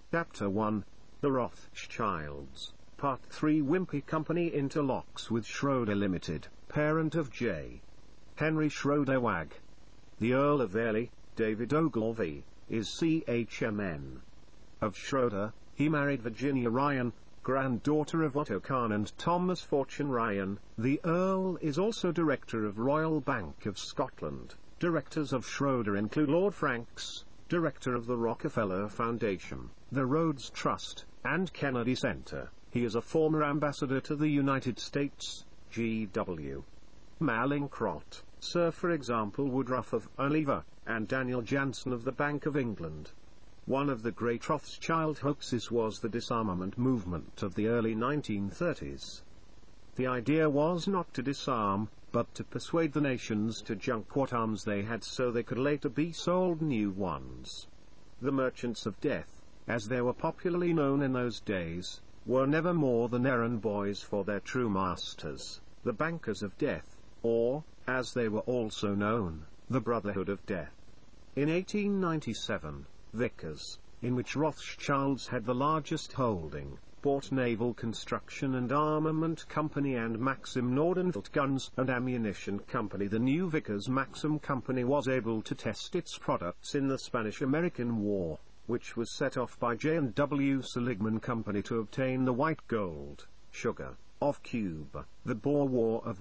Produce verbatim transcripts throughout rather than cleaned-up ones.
Chapter one. The Rothschilds. Part three. Wimpy Company interlocks with Schroeder Limited, parent of J. Henry Schroeder Wag. The Earl of Airlie, David Ogilvy, is C H M N. Of Schroeder, he married Virginia Ryan, granddaughter of Otto Kahn and Thomas Fortune Ryan. The Earl is also director of Royal Bank of Scotland. Directors of Schroeder include Lord Franks, director of the Rockefeller Foundation, the Rhodes Trust, and Kennedy Center. He is a former ambassador to the United States, G W Mallinckrodt, Sir for example Woodruff of Oliva, and Daniel Jansen of the Bank of England. One of the great Rothschild hoaxes was the disarmament movement of the early nineteen thirties. The idea was not to disarm, but to persuade the nations to junk what arms they had so they could later be sold new ones. The merchants of death, as they were popularly known in those days, were never more than errand boys for their true masters, the bankers of death, or, as they were also known, the Brotherhood of Death. In eighteen ninety-seven, Vickers, in which Rothschilds had the largest holding, bought Naval Construction and Armament Company and Maxim Nordenfeldt Guns and Ammunition Company. The new Vickers Maxim Company was able to test its products in the Spanish-American War, which was set off by J and W Seligman Company to obtain the white gold, sugar, of Cuba. The Boer War of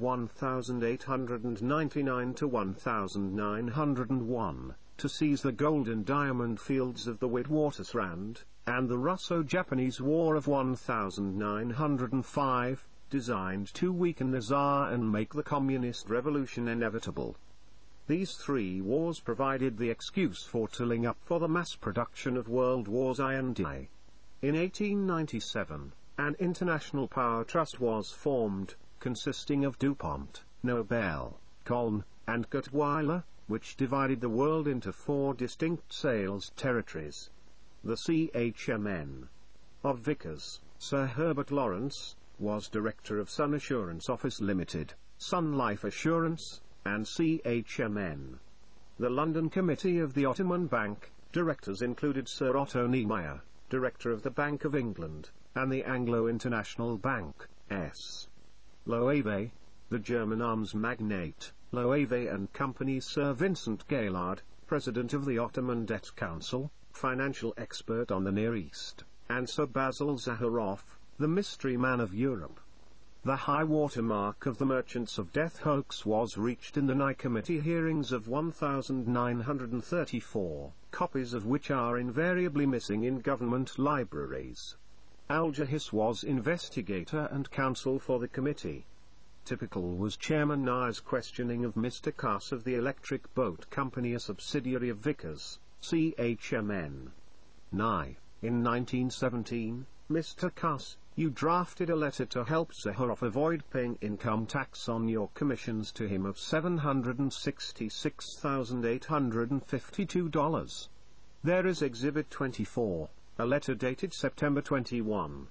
eighteen ninety-nine to nineteen oh one, to seize the gold and diamond fields of the Witwatersrand, and the Russo-Japanese War of nineteen oh five, designed to weaken the Tsar and make the communist revolution inevitable. These three wars provided the excuse for tooling up for the mass production of World Wars I and I. In eighteen ninety-seven, an international power trust was formed, consisting of DuPont, Nobel, Colm, and Guttweiler, which divided the world into four distinct sales territories. The C H M N of Vickers, Sir Herbert Lawrence, was director of Sun Assurance Office Limited, Sun Life Assurance, and C H M N. The London Committee of the Ottoman Bank, directors included Sir Otto Niemeyer, director of the Bank of England, and the Anglo-International Bank, S. Loewe, the German arms magnate, Loewe and Company. Sir Vincent Gaillard, president of the Ottoman Debt Council, financial expert on the Near East, and Sir Basil Zaharoff, the mystery man of Europe. The high water mark of the Merchants of Death hoax was reached in the Nye Committee hearings of nineteen thirty-four, copies of which are invariably missing in government libraries. Alger Hiss was investigator and counsel for the committee. Typical was Chairman Nye's questioning of Mister Cass of the Electric Boat Company, a subsidiary of Vickers, C H M N. Nye, in nineteen seventeen, Mister Cass, you drafted a letter to help Zaharoff avoid paying income tax on your commissions to him of seven hundred sixty-six thousand eight hundred fifty-two dollars. There is Exhibit twenty-four, a letter dated September twenty-first,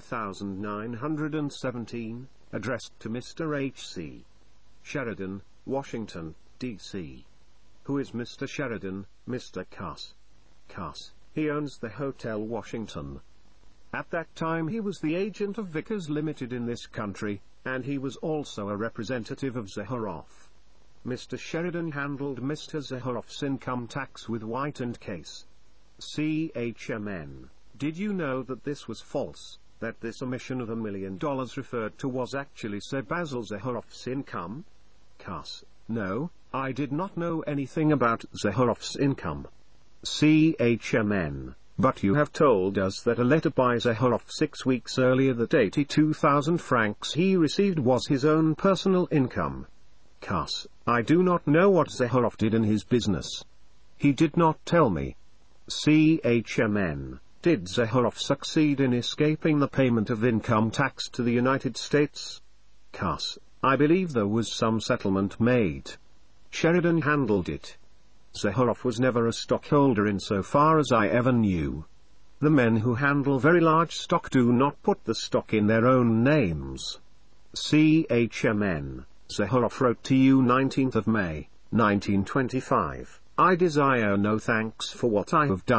nineteen seventeen, addressed to Mister H C Sheridan, Washington, D C Who is Mister Sheridan? Mister Cass. Cass, he owns the Hotel Washington. At that time he was the agent of Vickers Limited in this country, and he was also a representative of Zaharoff. Mister Sheridan handled Mister Zaharoff's income tax with White and Case. C H M N, did you know that this was false, that this omission of a million dollars referred to was actually Sir Basil Zaharoff's income? Cass, no, I did not know anything about Zaharoff's income. C H M N, but you have told us that a letter by Zaharoff six weeks earlier that eighty-two thousand francs he received was his own personal income. Cass, I do not know what Zaharoff did in his business. He did not tell me. C H M N, did Zaharoff succeed in escaping the payment of income tax to the United States? Cass, I believe there was some settlement made. Sheridan handled it. Zaharoff was never a stockholder insofar as I ever knew. The men who handle very large stock do not put the stock in their own names. C H M N, Zaharoff wrote to you nineteenth of May, nineteen twenty-five, I desire no thanks for what I have done.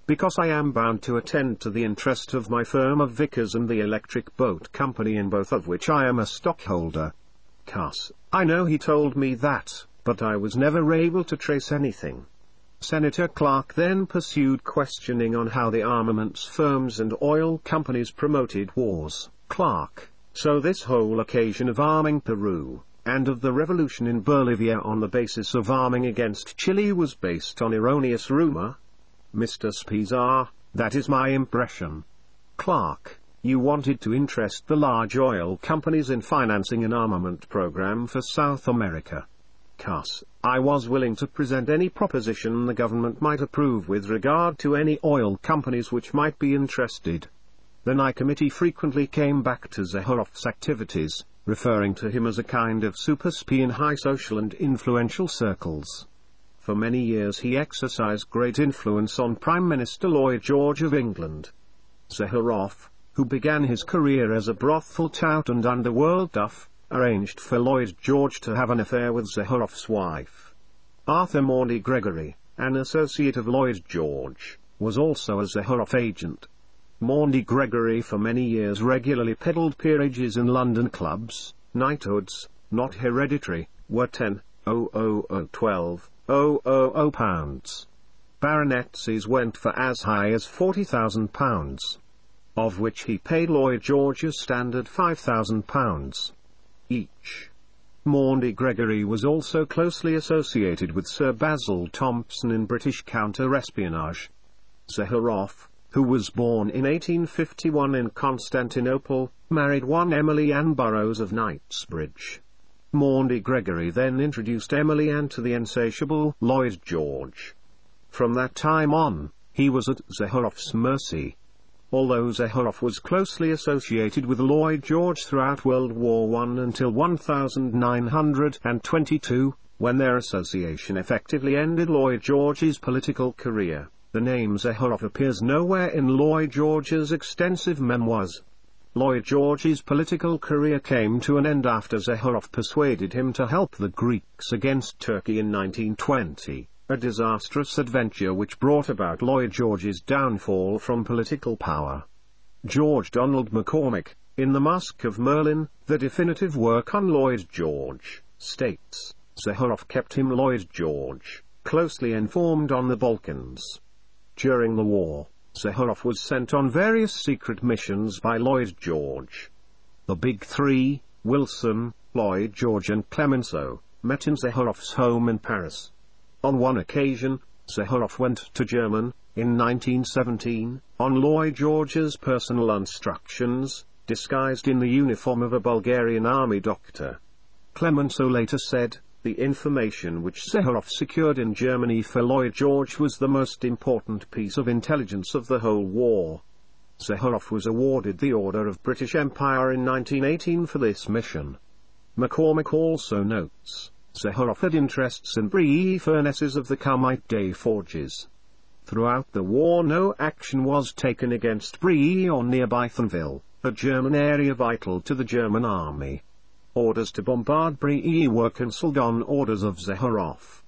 because I am bound to attend to the interest of my firm of Vickers and the Electric Boat Company, in both of which I am a stockholder. Cuss, I know he told me that, but I was never able to trace anything. Senator Clark then pursued questioning on how the armaments firms and oil companies promoted wars. Clark, so this whole occasion of arming Peru, and of the revolution in Bolivia on the basis of arming against Chile was based on erroneous rumor? Mister Spizar, that is my impression. Clark, you wanted to interest the large oil companies in financing an armament program for South America. Cuss, I was willing to present any proposition the government might approve with regard to any oil companies which might be interested. The Nye Committee frequently came back to Zaharoff's activities, referring to him as a kind of super spy in high social and influential circles. For many years he exercised great influence on Prime Minister Lloyd George of England. Zaharoff, who began his career as a brothel tout and underworld duff, arranged for Lloyd George to have an affair with Zaharoff's wife. Arthur Maundy Gregory, an associate of Lloyd George, was also a Zaharoff agent. Maundy Gregory for many years regularly peddled peerages in London clubs. Knighthoods, not hereditary, were ten thousand, twelve thousand pounds. Baronetcies went for as high as forty thousand pounds, of which he paid Lloyd George a standard five thousand pounds each. Maundy Gregory was also closely associated with Sir Basil Thompson in British counter-espionage. Zaharoff, who was born in eighteen fifty-one in Constantinople, married one Emily Ann Burrows of Knightsbridge. Maundy Gregory then introduced Emily Ann to the insatiable Lloyd George. From that time on, he was at Zaharoff's mercy. Although Zaharoff was closely associated with Lloyd George throughout World War One until nineteen twenty-two, when their association effectively ended Lloyd George's political career, the name Zaharoff appears nowhere in Lloyd George's extensive memoirs. Lloyd George's political career came to an end after Zaharoff persuaded him to help the Greeks against Turkey in nineteen twenty. A disastrous adventure which brought about Lloyd George's downfall from political power. George Donald McCormick, in The Mask of Merlin, the definitive work on Lloyd George, states, Zaharoff kept him Lloyd George closely informed on the Balkans. During the war, Zaharoff was sent on various secret missions by Lloyd George. The Big Three, Wilson, Lloyd George and Clemenceau, met in Zaharoff's home in Paris. On one occasion, Zaharoff went to German, in nineteen seventeen, on Lloyd George's personal instructions, disguised in the uniform of a Bulgarian army doctor. Clemenceau later said, the information which Zaharoff secured in Germany for Lloyd George was the most important piece of intelligence of the whole war. Zaharoff was awarded the Order of British Empire in nineteen eighteen for this mission. McCormick also notes, Zaharoff had interests in Brie furnaces of the Carmite Day forges. Throughout the war no action was taken against Brie or nearby Thunville, a German area vital to the German army. Orders to bombard Brie were cancelled on orders of Zaharoff.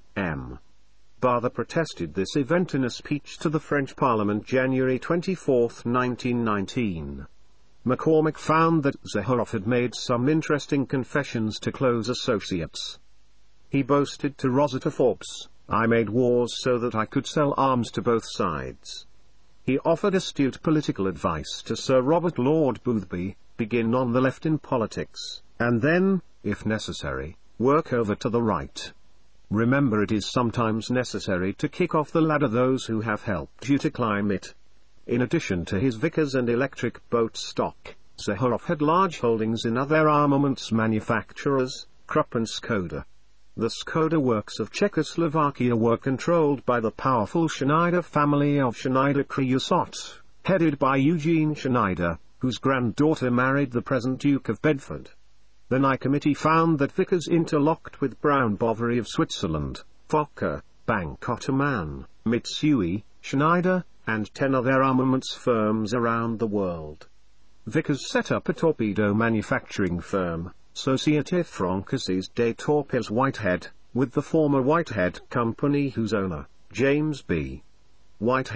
M. Barther protested this event in a speech to the French Parliament January twenty-fourth, nineteen nineteen. McCormick found that Zaharoff had made some interesting confessions to close associates. He boasted to Rosetta Forbes, I made wars so that I could sell arms to both sides. He offered astute political advice to Sir Robert Lord Boothby, begin on the left in politics, and then, if necessary, work over to the right. Remember, it is sometimes necessary to kick off the ladder those who have helped you to climb it. In addition to his Vickers and Electric Boat stock, Zaharoff had large holdings in other armaments manufacturers, Krupp and Skoda. The Skoda works of Czechoslovakia were controlled by the powerful Schneider family of Schneider-Creusot, headed by Eugene Schneider, whose granddaughter married the present Duke of Bedford. The Nye Committee found that Vickers interlocked with Brown Boveri of Switzerland, Fokker, Bank Ottoman, Mitsui, Schneider, and ten other armaments firms around the world. Vickers set up a torpedo manufacturing firm, Société Française des Torpilles Whitehead, with the former Whitehead Company whose owner, James B. Whitehead,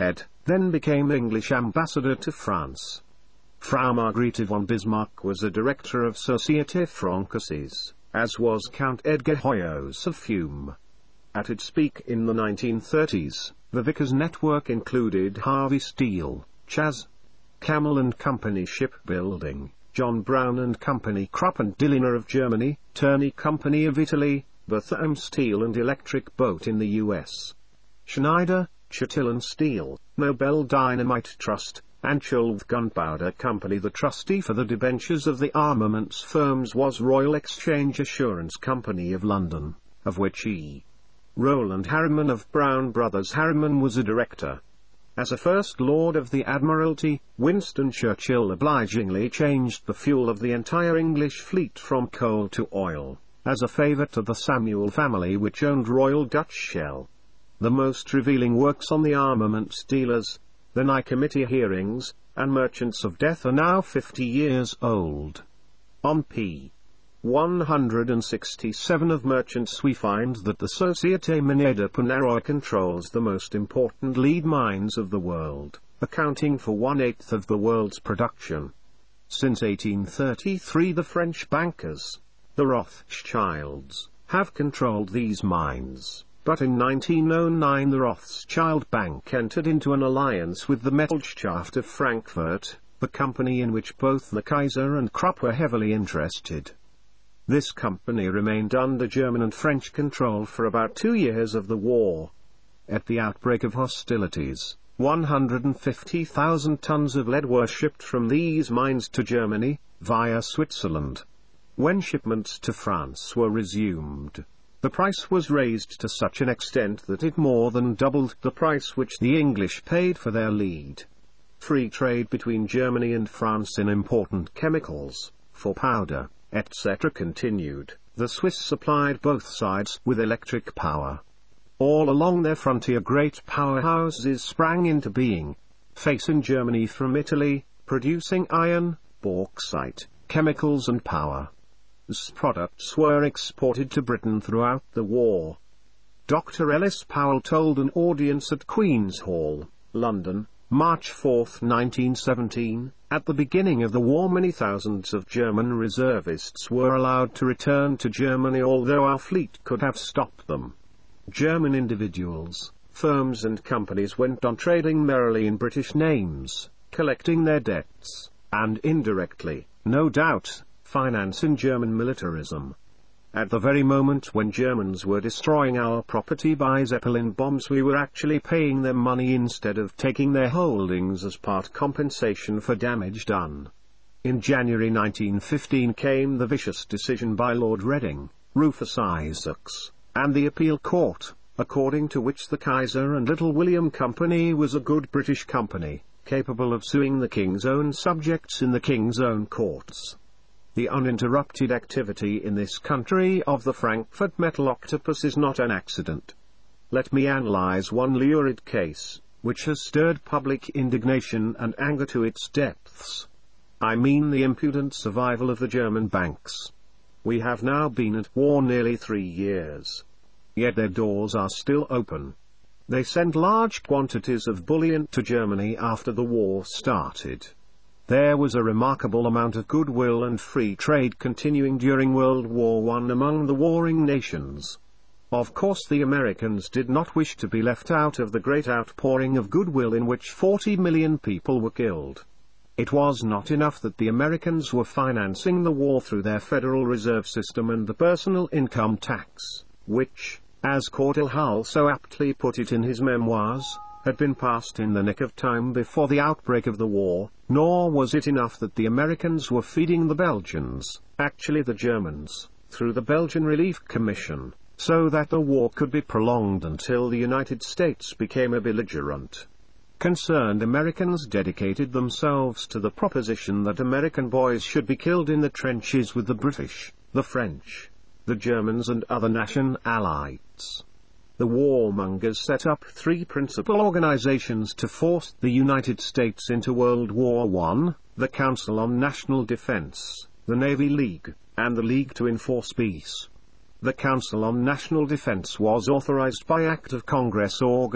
then became English ambassador to France. Frau Margrethe von Bismarck was a director of Société Française, as was Count Edgar Hoyos of Fiume. At its peak in the nineteen thirties, the Vickers network included Harvey Steel, Chas. Camel and Company Shipbuilding, John Brown and Company Krupp and Dillner of Germany, Turney Company of Italy, Bertha Steel and Electric Boat in the U S, Schneider, Chatillon Steel, Nobel Dynamite Trust, and Cholv Gunpowder Company. The trustee for the debentures of the armaments firms was Royal Exchange Assurance Company of London, of which E. Rowland Harriman of Brown Brothers Harriman was a director. As a First Lord of the Admiralty, Winston Churchill obligingly changed the fuel of the entire English fleet from coal to oil, as a favour to the Samuel family which owned Royal Dutch Shell. The most revealing works on the armaments dealers, the Nye Committee hearings, and Merchants of Death are now fifty years old. On p. one hundred sixty-seven of Merchants we find that the Société Minière de Panaroy controls the most important lead mines of the world, accounting for one-eighth of the world's production. Since eighteen thirty-three the French bankers, the Rothschilds, have controlled these mines. But in nineteen oh nine the Rothschild Bank entered into an alliance with the Metallwirtschaft of Frankfurt, the company in which both the Kaiser and Krupp were heavily interested. This company remained under German and French control for about two years of the war. At the outbreak of hostilities, one hundred fifty thousand tons of lead were shipped from these mines to Germany, via Switzerland. When shipments to France were resumed, the price was raised to such an extent that it more than doubled the price which the English paid for their lead. Free trade between Germany and France in important chemicals, for powder, et cetera continued. The Swiss supplied both sides with electric power. All along their frontier great powerhouses sprang into being. Face in Germany from Italy, producing iron, bauxite, chemicals and power. These products were exported to Britain throughout the war. Doctor Ellis Powell told an audience at Queen's Hall, London, March fourth nineteen seventeen, at the beginning of the war many thousands of German reservists were allowed to return to Germany although our fleet could have stopped them. German individuals, firms and companies went on trading merrily in British names, collecting their debts, and indirectly, no doubt, financing German militarism. At the very moment when Germans were destroying our property by Zeppelin bombs, we were actually paying them money instead of taking their holdings as part compensation for damage done. In January nineteen fifteen came the vicious decision by Lord Reading, Rufus Isaacs, and the appeal court, according to which the Kaiser and Little William Company was a good British company, capable of suing the King's own subjects in the King's own courts. The uninterrupted activity in this country of the Frankfurt Metal Octopus is not an accident. Let me analyze one lurid case, which has stirred public indignation and anger to its depths. I mean the impudent survival of the German banks. We have now been at war nearly three years. Yet their doors are still open. They sent large quantities of bullion to Germany after the war started. There was a remarkable amount of goodwill and free trade continuing during World War One among the warring nations. Of course the Americans did not wish to be left out of the great outpouring of goodwill in which forty million people were killed. It was not enough that the Americans were financing the war through their Federal Reserve System and the personal income tax, which, as Cordell Hull so aptly put it in his memoirs, had been passed in the nick of time before the outbreak of the war, nor was it enough that the Americans were feeding the Belgians, actually the Germans, through the Belgian Relief Commission, so that the war could be prolonged until the United States became a belligerent. Concerned Americans dedicated themselves to the proposition that American boys should be killed in the trenches with the British, the French, the Germans and other National allies. The warmongers set up three principal organizations to force the United States into World War One, the Council on National Defense, the Navy League, and the League to Enforce Peace. The Council on National Defense was authorized by Act of Congress August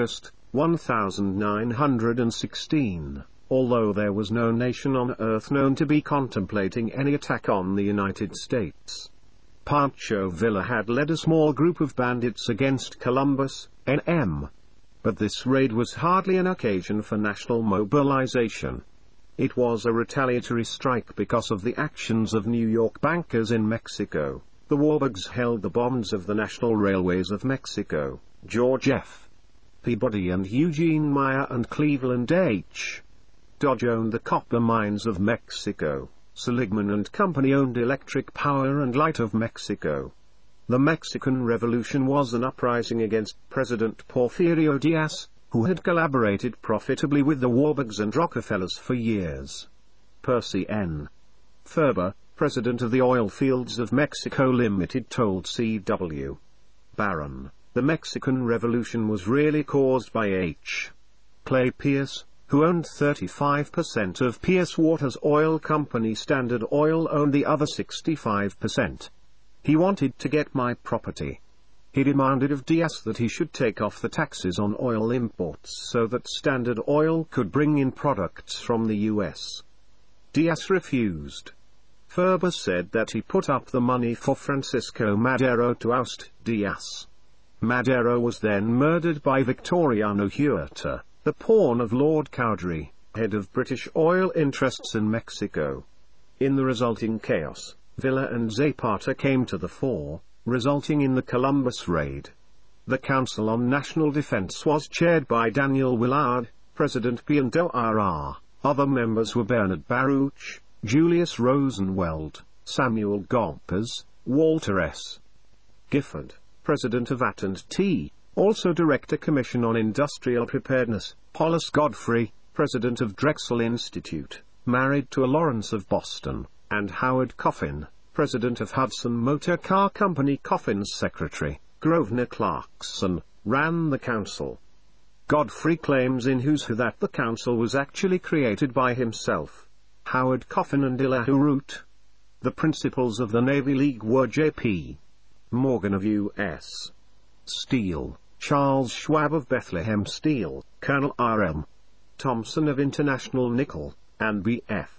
one thousand nine hundred sixteen, although there was no nation on earth known to be contemplating any attack on the United States. Pancho Villa had led a small group of bandits against Columbus, N M But this raid was hardly an occasion for national mobilization. It was a retaliatory strike because of the actions of New York bankers in Mexico. The warbugs held the bonds of the National Railways of Mexico. George F. Peabody and Eugene Meyer and Cleveland H. Dodge owned the copper mines of Mexico. Seligman and Company owned Electric Power and Light of Mexico. The Mexican Revolution was an uprising against President Porfirio Diaz, who had collaborated profitably with the warbugs and Rockefellers for years. Percy N. Ferber, president of the Oil Fields of Mexico Limited, told C W Barron, "The Mexican Revolution was really caused by H. Clay Pierce, who owned thirty-five percent of Pierce Water's oil company. Standard Oil owned the other sixty-five percent. He wanted to get my property. He demanded of Diaz that he should take off the taxes on oil imports so that Standard Oil could bring in products from the U S Diaz refused. Ferber said that he put up the money for Francisco Madero to oust Diaz. Madero was then murdered by Victoriano Huerta, the pawn of Lord Cowdery, head of British oil interests in Mexico. In the resulting chaos, Villa and Zapata came to the fore, resulting in the Columbus raid. The Council on National Defense was chaired by Daniel Willard, President P and O R R. Other members were Bernard Baruch, Julius Rosenweld, Samuel Gompers, Walter S. Gifford, President of A T and T, also Director Commission on Industrial Preparedness, Hollis Godfrey, President of Drexel Institute, married to a Lawrence of Boston, and Howard Coffin, President of Hudson Motor Car Company. Coffin's secretary, Grosvenor Clarkson, ran the council. Godfrey claims in Who's Who that the council was actually created by himself, Howard Coffin and Elihu Root. The principals of the Navy League were J P Morgan of U S Steel, Charles Schwab of Bethlehem Steel, Colonel R M Thompson of International Nickel, and B F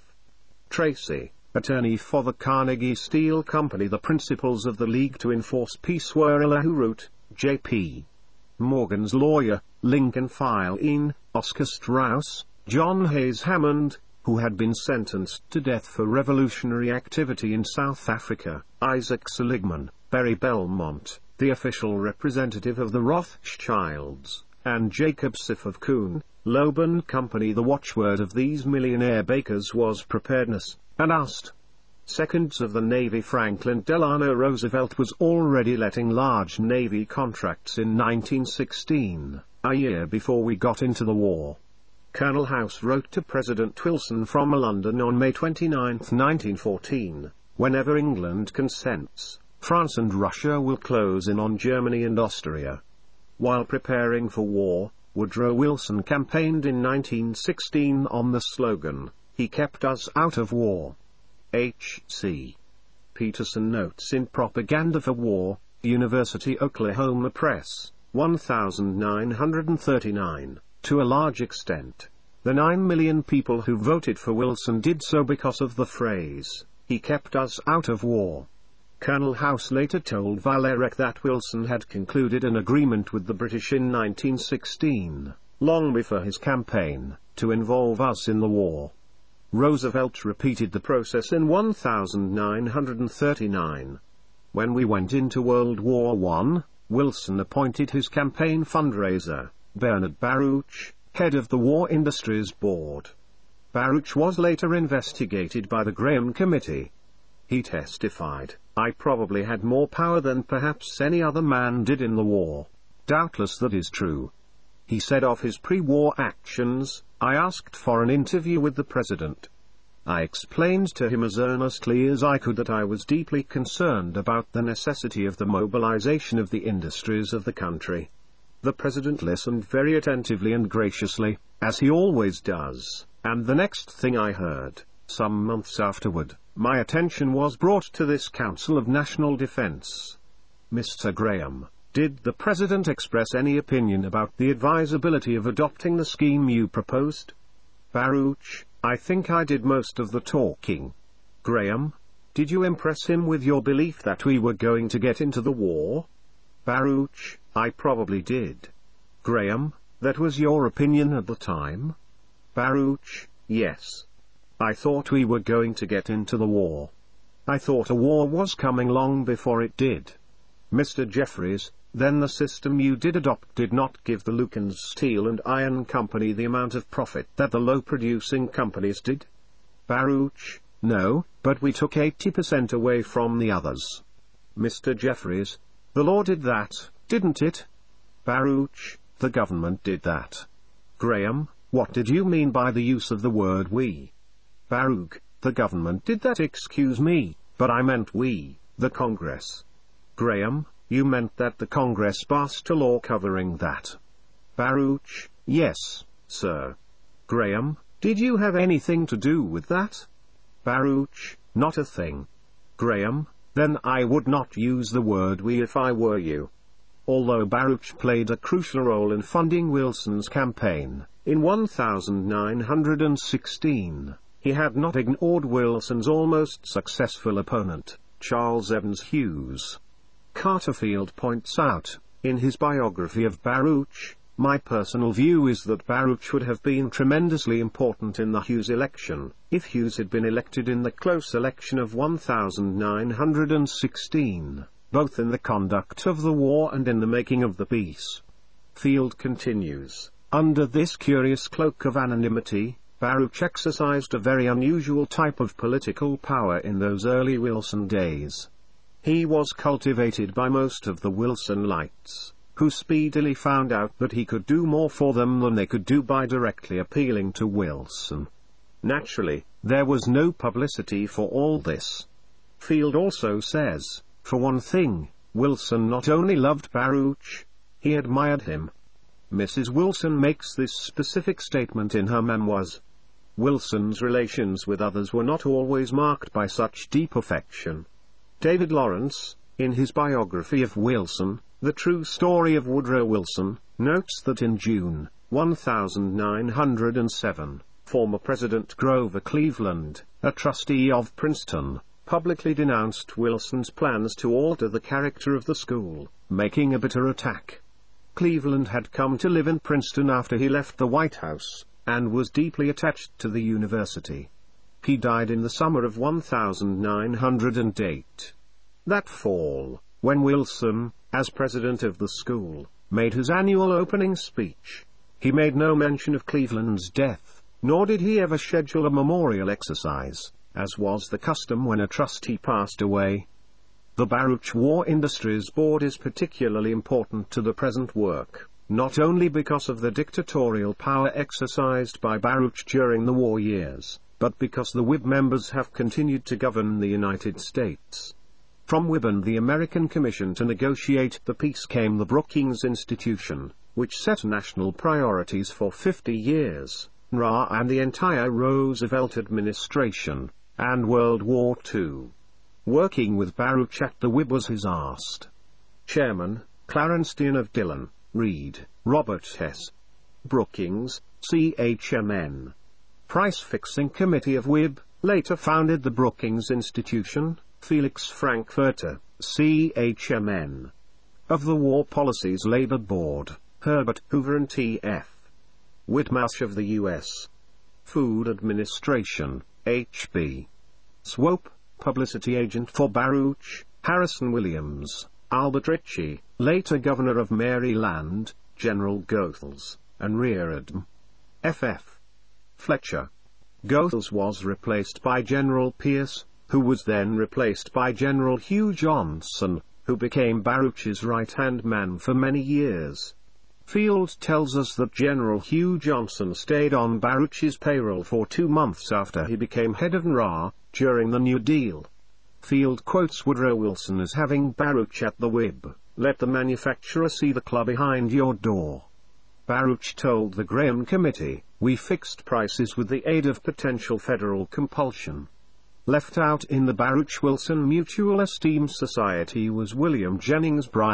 Tracy, attorney for the Carnegie Steel Company. The principals of the League to Enforce Peace were Elihu Root, J P Morgan's lawyer, Lincoln Filene, Oscar Strauss, John Hayes Hammond, who had been sentenced to death for revolutionary activity in South Africa, Isaac Seligman, Barry Belmont, the official representative of the Rothschilds, and Jacob Siff of Kuhn, Loeb and Company. The watchword of these millionaire bakers was preparedness, and oust. Seconds of the Navy. Franklin Delano Roosevelt was already letting large Navy contracts in nineteen sixteen, a year before we got into the war. Colonel House wrote to President Wilson from London on May twenty-ninth, nineteen fourteen, "Whenever England consents, France and Russia will close in on Germany and Austria." While preparing for war, Woodrow Wilson campaigned in nineteen sixteen on the slogan, "He kept us out of war." H C Peterson notes in Propaganda for War, University Oklahoma Press, nineteen thirty-nine, to a large extent, the nine million people who voted for Wilson did so because of the phrase, "He kept us out of war." Colonel House later told Valerek that Wilson had concluded an agreement with the British in nineteen sixteen, long before his campaign, to involve us in the war. Roosevelt repeated the process in nineteen thirty-nine. When we went into World War One, Wilson appointed his campaign fundraiser, Bernard Baruch, head of the War Industries Board. Baruch was later investigated by the Graham Committee. He testified, "I probably had more power than perhaps any other man did in the war. Doubtless that is true." He said of his pre-war actions, "I asked for an interview with the president. I explained to him as earnestly as I could that I was deeply concerned about the necessity of the mobilization of the industries of the country. The president listened very attentively and graciously, as he always does, and the next thing I heard, some months afterward, my attention was brought to this Council of National Defense. Mister Graham, Did the President express any opinion about the advisability of adopting the scheme you proposed? Baruch: I think I did most of the talking. Graham: Did you impress him with your belief that we were going to get into the war? Baruch: I probably did. Graham: That was your opinion at the time? Baruch: Yes. I thought we were going to get into the war. I thought a war was coming long before it did. Mister Jeffries: Then the system you did adopt did not give the Lucans Steel and Iron Company the amount of profit that the low-producing companies did? Baruch: No, but we took eighty percent away from the others. Mister Jeffries: The law did that, didn't it? Baruch: The government did that. Graham: What did you mean by the use of the word we? Baruch: The government did that. Excuse me, but I meant we, the Congress. Graham: You meant that the Congress passed a law covering that. Baruch: Yes, sir. Graham: Did you have anything to do with that? Baruch: Not a thing. Graham: Then I would not use the word we if I were you. Although Baruch played a crucial role in funding Wilson's campaign, in nineteen sixteen, he had not ignored Wilson's almost successful opponent, Charles Evans Hughes. Carterfield points out, in his biography of Baruch, my personal view is that Baruch would have been tremendously important in the Hughes election, if Hughes had been elected in the close election of nineteen sixteen, both in the conduct of the war and in the making of the peace. Field continues, under this curious cloak of anonymity, Baruch exercised a very unusual type of political power in those early Wilson days. He was cultivated by most of the Wilsonites, who speedily found out that he could do more for them than they could do by directly appealing to Wilson. Naturally, there was no publicity for all this. Field also says, for one thing, Wilson not only loved Baruch, he admired him. Missus Wilson makes this specific statement in her memoirs. Wilson's relations with others were not always marked by such deep affection. David Lawrence, in his biography of Wilson, The True Story of Woodrow Wilson, notes that in June nineteen oh seven, former President Grover Cleveland, a trustee of Princeton, publicly denounced Wilson's plans to alter the character of the school, making a bitter attack. Cleveland had come to live in Princeton after he left the White House, and was deeply attached to the university. He died in the summer of nineteen oh eight. That fall, when Wilson, as president of the school, made his annual opening speech, he made no mention of Cleveland's death, nor did he ever schedule a memorial exercise, as was the custom when a trustee passed away. The Baruch War Industries Board is particularly important to the present work, not only because of the dictatorial power exercised by Baruch during the war years, but because the W I B members have continued to govern the United States. From W I B and the American Commission to negotiate the peace came the Brookings Institution, which set national priorities for fifty years, N R A and the entire Roosevelt administration, and World War Two. Working with Baruch at the W I B was his asked chairman, Clarence Dean of Dillon, Reed, Robert Hess. Brookings, C H M N. Price-fixing committee of W I B, later founded the Brookings Institution, Felix Frankfurter, C H M N. Of the War Policies Labor Board, Herbert Hoover and T F Whitmarsh of the U S Food Administration, H B Swope, publicity agent for Baruch, Harrison Williams, Albert Ritchie, later governor of Maryland, General Goethals, and Reardon. F F Fletcher. Goethals was replaced by General Pierce, who was then replaced by General Hugh Johnson, who became Baruch's right-hand man for many years. Field tells us that General Hugh Johnson stayed on Baruch's payroll for two months after he became head of N R A, during the New Deal. Field quotes Woodrow Wilson as having Baruch at the W I B, "Let the manufacturer see the club behind your door." Baruch told the Graham Committee, "We fixed prices with the aid of potential federal compulsion." Left out in the Baruch-Wilson Mutual Esteem Society was William Jennings Bryan,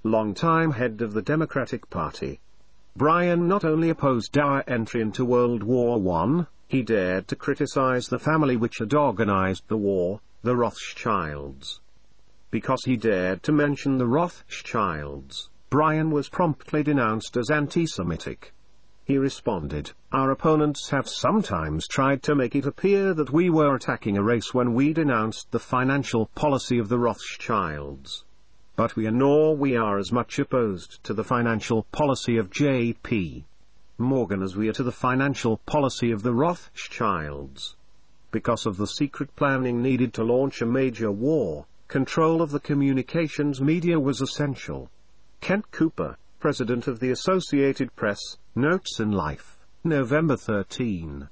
longtime head of the Democratic Party. Bryan not only opposed our entry into World War One, he dared to criticize the family which had organized the war, the Rothschilds. Because he dared to mention the Rothschilds, Bryan was promptly denounced as anti-Semitic. He responded, "Our opponents have sometimes tried to make it appear that we were attacking a race when we denounced the financial policy of the Rothschilds. But we are nor we are as much opposed to the financial policy of J P Morgan as we are to the financial policy of the Rothschilds. Because of the secret planning needed to launch a major war, control of the communications media was essential." Kent Cooper, president of the Associated Press, notes in Life, November thirteenth,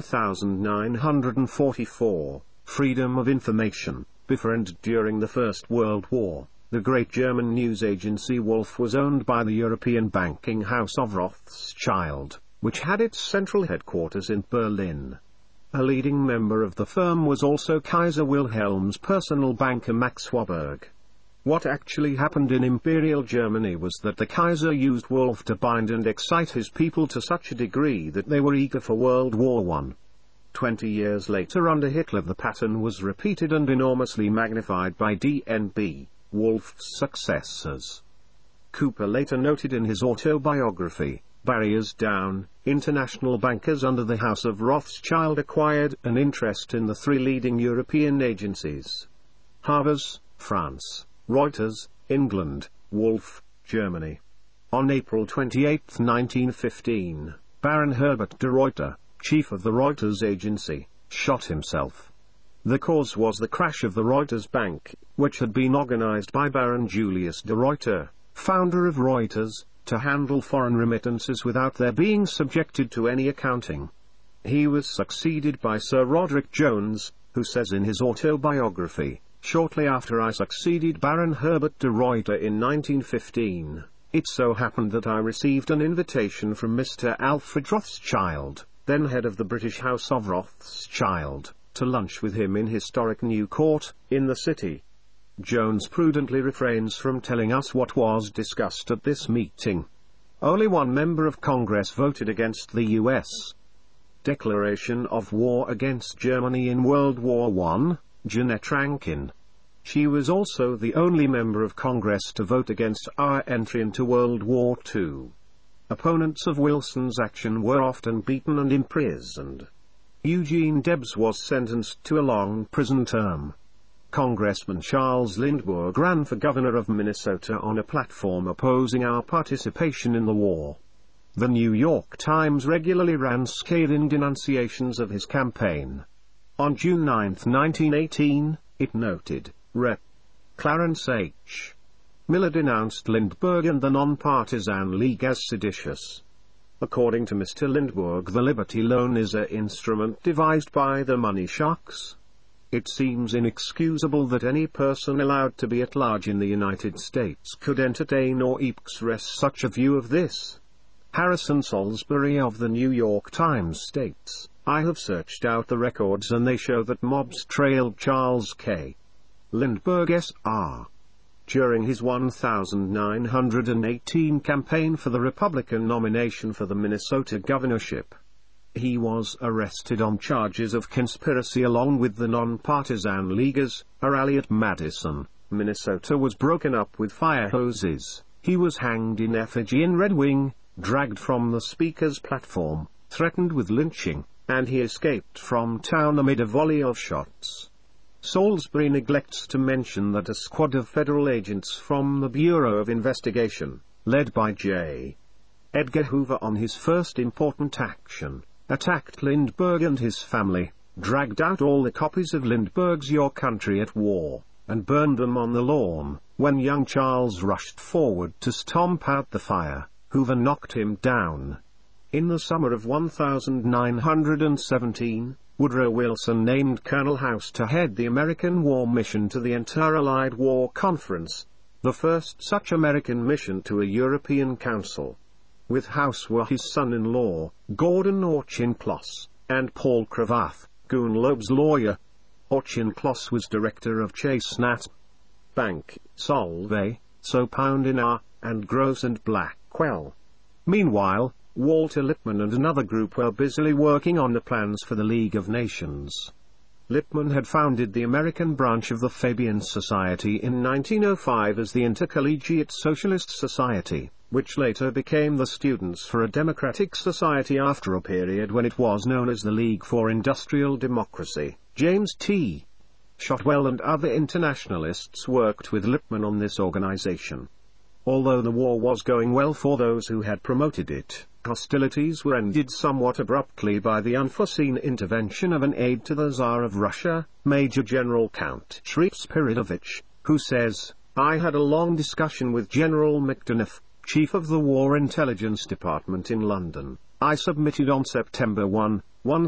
nineteen forty-four, freedom of information. Before and during the First World War, the great German news agency Wolf was owned by the European banking house of Rothschild, which had its central headquarters in Berlin. A leading member of the firm was also Kaiser Wilhelm's personal banker Max Warburg. What actually happened in Imperial Germany was that the Kaiser used Wolf to bind and excite his people to such a degree that they were eager for World War One. Twenty years later under Hitler the pattern was repeated and enormously magnified by D N B, Wolf's successors. Cooper later noted in his autobiography, Barriers Down, international bankers under the House of Rothschild acquired an interest in the three leading European agencies. Havas, France; Reuters, England; Wolf, Germany. On April twenty-eighth, nineteen fifteen, Baron Herbert de Ruyter, chief of the Reuters agency, shot himself. The cause was the crash of the Reuters Bank, which had been organized by Baron Julius de Ruyter, founder of Reuters, to handle foreign remittances without their being subjected to any accounting. He was succeeded by Sir Roderick Jones, who says in his autobiography, "Shortly after I succeeded Baron Herbert de Ruyter in nineteen fifteen, it so happened that I received an invitation from Mister Alfred Rothschild, then head of the British House of Rothschild, to lunch with him in historic New Court, in the city." Jones prudently refrains from telling us what was discussed at this meeting. Only one member of Congress voted against the U S declaration of war against Germany in World War One, Jeanette Rankin. She was also the only member of Congress to vote against our entry into World War Two. Opponents of Wilson's action were often beaten and imprisoned. Eugene Debs was sentenced to a long prison term. Congressman Charles Lindbergh ran for governor of Minnesota on a platform opposing our participation in the war. The New York Times regularly ran scathing denunciations of his campaign. On June ninth, nineteen eighteen, it noted, Representative Clarence H. Miller denounced Lindbergh and the Nonpartisan League as seditious. According to Mister Lindbergh, the Liberty Loan is an instrument devised by the money sharks. It seems inexcusable that any person allowed to be at large in the United States could entertain or express such a view of this. Harrison Salisbury of the New York Times states, "I have searched out the records and they show that mobs trailed Charles K. Lindbergh S R during his nineteen eighteen campaign for the Republican nomination for the Minnesota governorship. He was arrested on charges of conspiracy along with the Nonpartisan Leaguers. A rally at Madison, Minnesota was broken up with fire hoses. He was hanged in effigy in Red Wing, dragged from the speaker's platform, threatened with lynching, and he escaped from town amid a volley of shots." Salisbury neglects to mention that a squad of federal agents from the Bureau of Investigation, led by J. Edgar Hoover on his first important action, attacked Lindbergh and his family, dragged out all the copies of Lindbergh's Your Country at War, and burned them on the lawn. When young Charles rushed forward to stomp out the fire, Hoover knocked him down. In the summer of nineteen seventeen, Woodrow Wilson named Colonel House to head the American War Mission to the Interallied War Conference, the first such American mission to a European council. With House were his son-in-law, Gordon Auchincloss, and Paul Cravath, Goon-Loeb's lawyer. Auchincloss was director of Chase Nat Bank, Solvay, Sopoundina, and Gross and Blackwell. Meanwhile, Walter Lippmann and another group were busily working on the plans for the League of Nations. Lippmann had founded the American branch of the Fabian Society in nineteen oh five as the Intercollegiate Socialist Society, which later became the Students for a Democratic Society after a period when it was known as the League for Industrial Democracy. James T. Shotwell and other internationalists worked with Lippmann on this organization. Although the war was going well for those who had promoted it, hostilities were ended somewhat abruptly by the unforeseen intervention of an aide to the Tsar of Russia, Major General Count Shri Spiridovich, who says, "I had a long discussion with General Macdonough, Chief of the War Intelligence Department in London. I submitted on September first,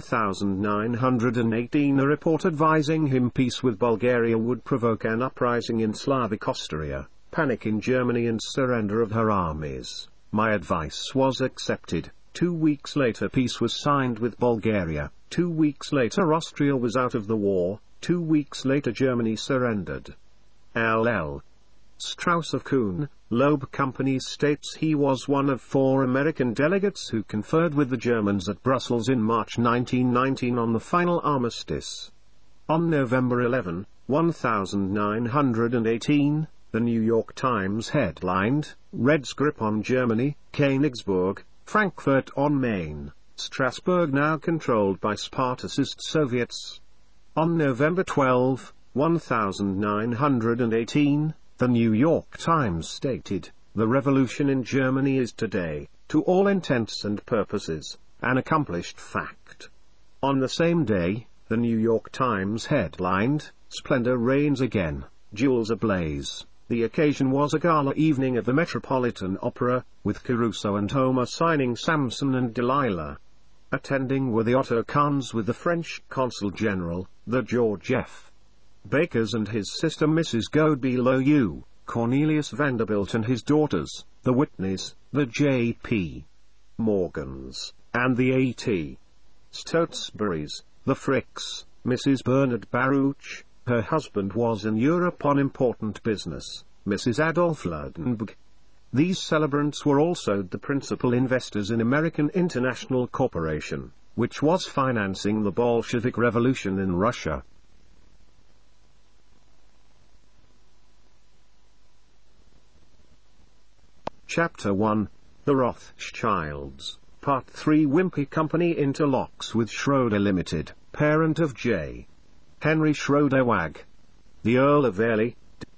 nineteen eighteen a report advising him peace with Bulgaria would provoke an uprising in Slavic Austria, panic in Germany and surrender of her armies. My advice was accepted. Two weeks later peace was signed with Bulgaria. Two weeks later Austria was out of the war. Two weeks later Germany surrendered." L L Strauss of Kuhn, Loeb Company states he was one of four American delegates who conferred with the Germans at Brussels in March nineteen nineteen on the final armistice. On November eleventh, nineteen eighteen, the New York Times headlined, "Red's Grip on Germany, Königsberg, Frankfurt on Main, Strasbourg now controlled by Spartacist Soviets." On November twelfth, nineteen eighteen, the New York Times stated, "The revolution in Germany is today, to all intents and purposes, an accomplished fact." On the same day, the New York Times headlined, "Splendor reigns again, jewels ablaze." The occasion was a gala evening at the Metropolitan Opera, with Caruso and Homer signing Samson and Delilah. Attending were the Otto Kahns with the French Consul General, the George F. Bakers and his sister Missus Godby Lowe, Cornelius Vanderbilt and his daughters, the Whitneys, the J P Morgans, and the A T Stotesburys, the Fricks. Missus Bernard Baruch, her husband was in Europe on important business, Missus Adolph Ludenberg. These celebrants were also the principal investors in American International Corporation, which was financing the Bolshevik Revolution in Russia. Chapter one, The Rothschilds, Part three. Wimpy Company interlocks with Schroeder Limited, parent of J. Henry Schroeder Wag. The Earl of Airlie.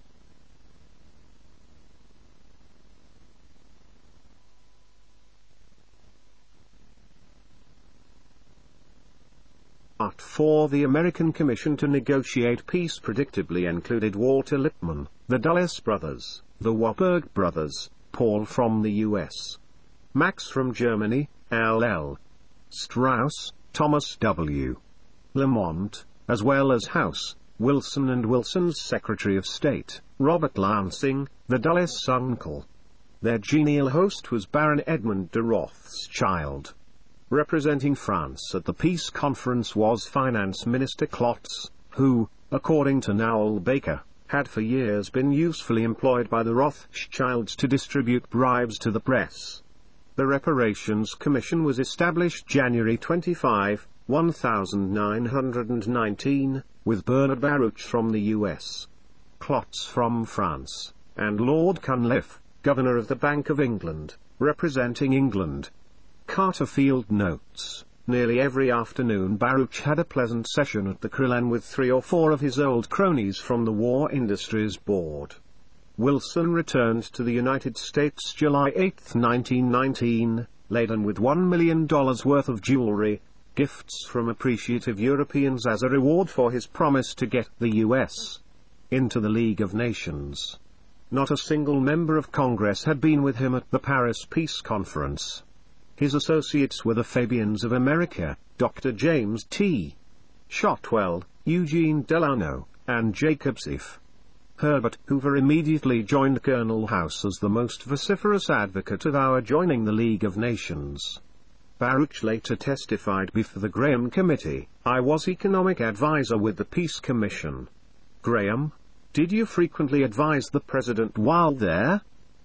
Part four. The American Commission to negotiate peace predictably included Walter Lippmann, the Dulles brothers, the Warburg brothers, Paul from the U S, Max from Germany, L L Strauss, Thomas W. Lamont, as well as House, Wilson and Wilson's Secretary of State, Robert Lansing, the Dulles' uncle. Their genial host was Baron Edmund de Rothschild. Representing France at the peace conference was Finance Minister Klotz, who, according to Nowell Baker, had for years been usefully employed by the Rothschilds to distribute bribes to the press. The Reparations Commission was established January twenty-fifth, nineteen nineteen, with Bernard Baruch from the U S, Klotz from France, and Lord Cunliffe, Governor of the Bank of England, representing England. Carterfield notes, nearly every afternoon Baruch had a pleasant session at the Krillon with three or four of his old cronies from the War Industries Board. Wilson returned to the United States July eighth, nineteen nineteen, laden with one million dollars worth of jewelry, gifts from appreciative Europeans as a reward for his promise to get the U S into the League of Nations. Not a single member of Congress had been with him at the Paris Peace Conference. His associates were the Fabians of America, Doctor James T. Shotwell, Eugene Delano, and Jacob Sieff. Herbert Hoover immediately joined Colonel House as the most vociferous advocate of our joining the League of Nations. Baruch later testified before the Graham Committee, "I was economic advisor with the Peace Commission. Graham Did you frequently advise the president while there?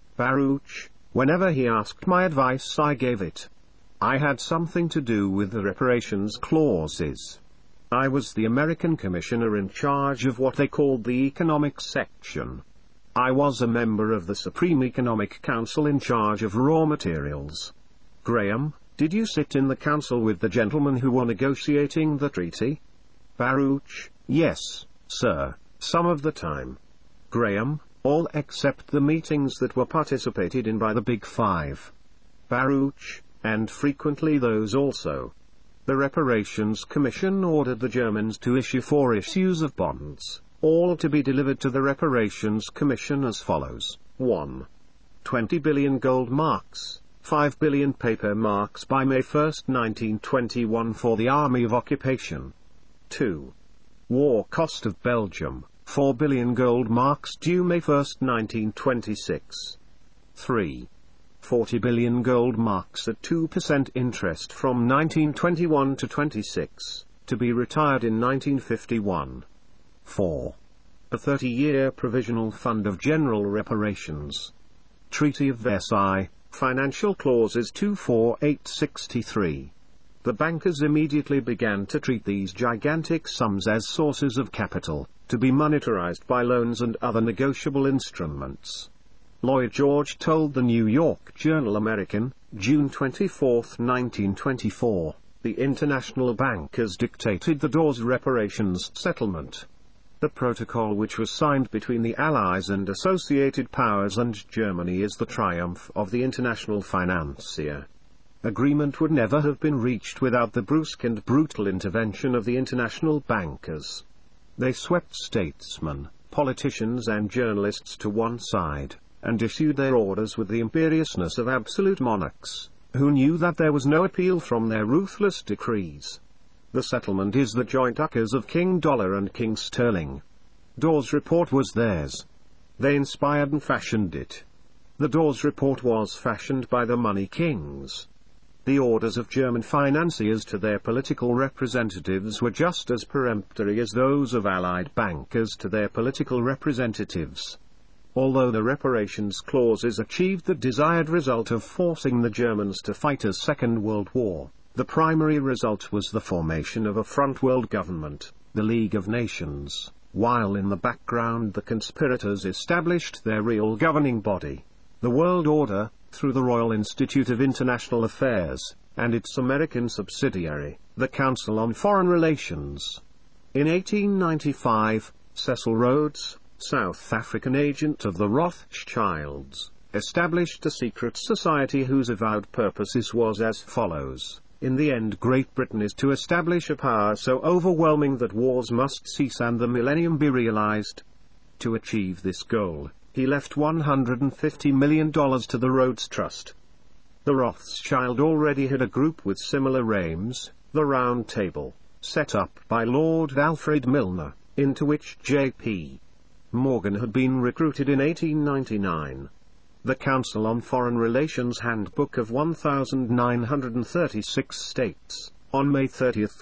Baruch: whenever he asked my advice I gave it. I had something to do with the reparations clauses. I was the American commissioner in charge of what they called the economic section. I was a member of the Supreme Economic Council in charge of raw materials. Graham: did you sit in the council with the gentlemen who were negotiating the treaty? Baruch: yes, sir, some of the time. Graham: all except the meetings that were participated in by the Big Five. Baruch: and frequently those also. The Reparations Commission ordered the Germans to issue four issues of bonds, all to be delivered to the Reparations Commission as follows: one. twenty billion gold marks, five billion paper marks by May first nineteen twenty-one for the Army of Occupation. two. War cost of Belgium, four billion gold marks due May first nineteen twenty-six. three. forty billion gold marks at two percent interest from nineteen twenty-one to twenty-six, to be retired in nineteen fifty-one. four. A thirty-year provisional fund of general reparations. Treaty of Versailles, Financial Clauses two forty-eight to sixty-three. The bankers immediately began to treat these gigantic sums as sources of capital, to be monetarized by loans and other negotiable instruments. Lloyd George told the New York Journal-American, June twenty-fourth nineteen twenty-four, the international bankers dictated the Dawes reparations settlement. The protocol which was signed between the Allies and associated powers and Germany is the triumph of the international financier. Agreement would never have been reached without the brusque and brutal intervention of the international bankers. They swept statesmen, politicians and journalists to one side, and issued their orders with the imperiousness of absolute monarchs, who knew that there was no appeal from their ruthless decrees. The settlement is the joint uckers of King Dollar and King Sterling. Dawes Report was theirs. They inspired and fashioned it. The Dawes Report was fashioned by the money kings. The orders of German financiers to their political representatives were just as peremptory as those of Allied bankers to their political representatives. Although the reparations clauses achieved the desired result of forcing the Germans to fight a Second World War, the primary result was the formation of a front world government, the League of Nations, while in the background the conspirators established their real governing body, the World Order, through the Royal Institute of International Affairs, and its American subsidiary, the Council on Foreign Relations. In eighteen ninety-five, Cecil Rhodes, South African agent of the Rothschilds, established a secret society whose avowed purpose was as follows: in the end Great Britain is to establish a power so overwhelming that wars must cease and the millennium be realized. To achieve this goal, he left one hundred fifty million dollars to the Rhodes Trust. The Rothschild already had a group with similar aims, the Round Table, set up by Lord Alfred Milner, into which J P Morgan had been recruited in eighteen ninety-nine. The Council on Foreign Relations Handbook of nineteen thirty-six states, on May thirtieth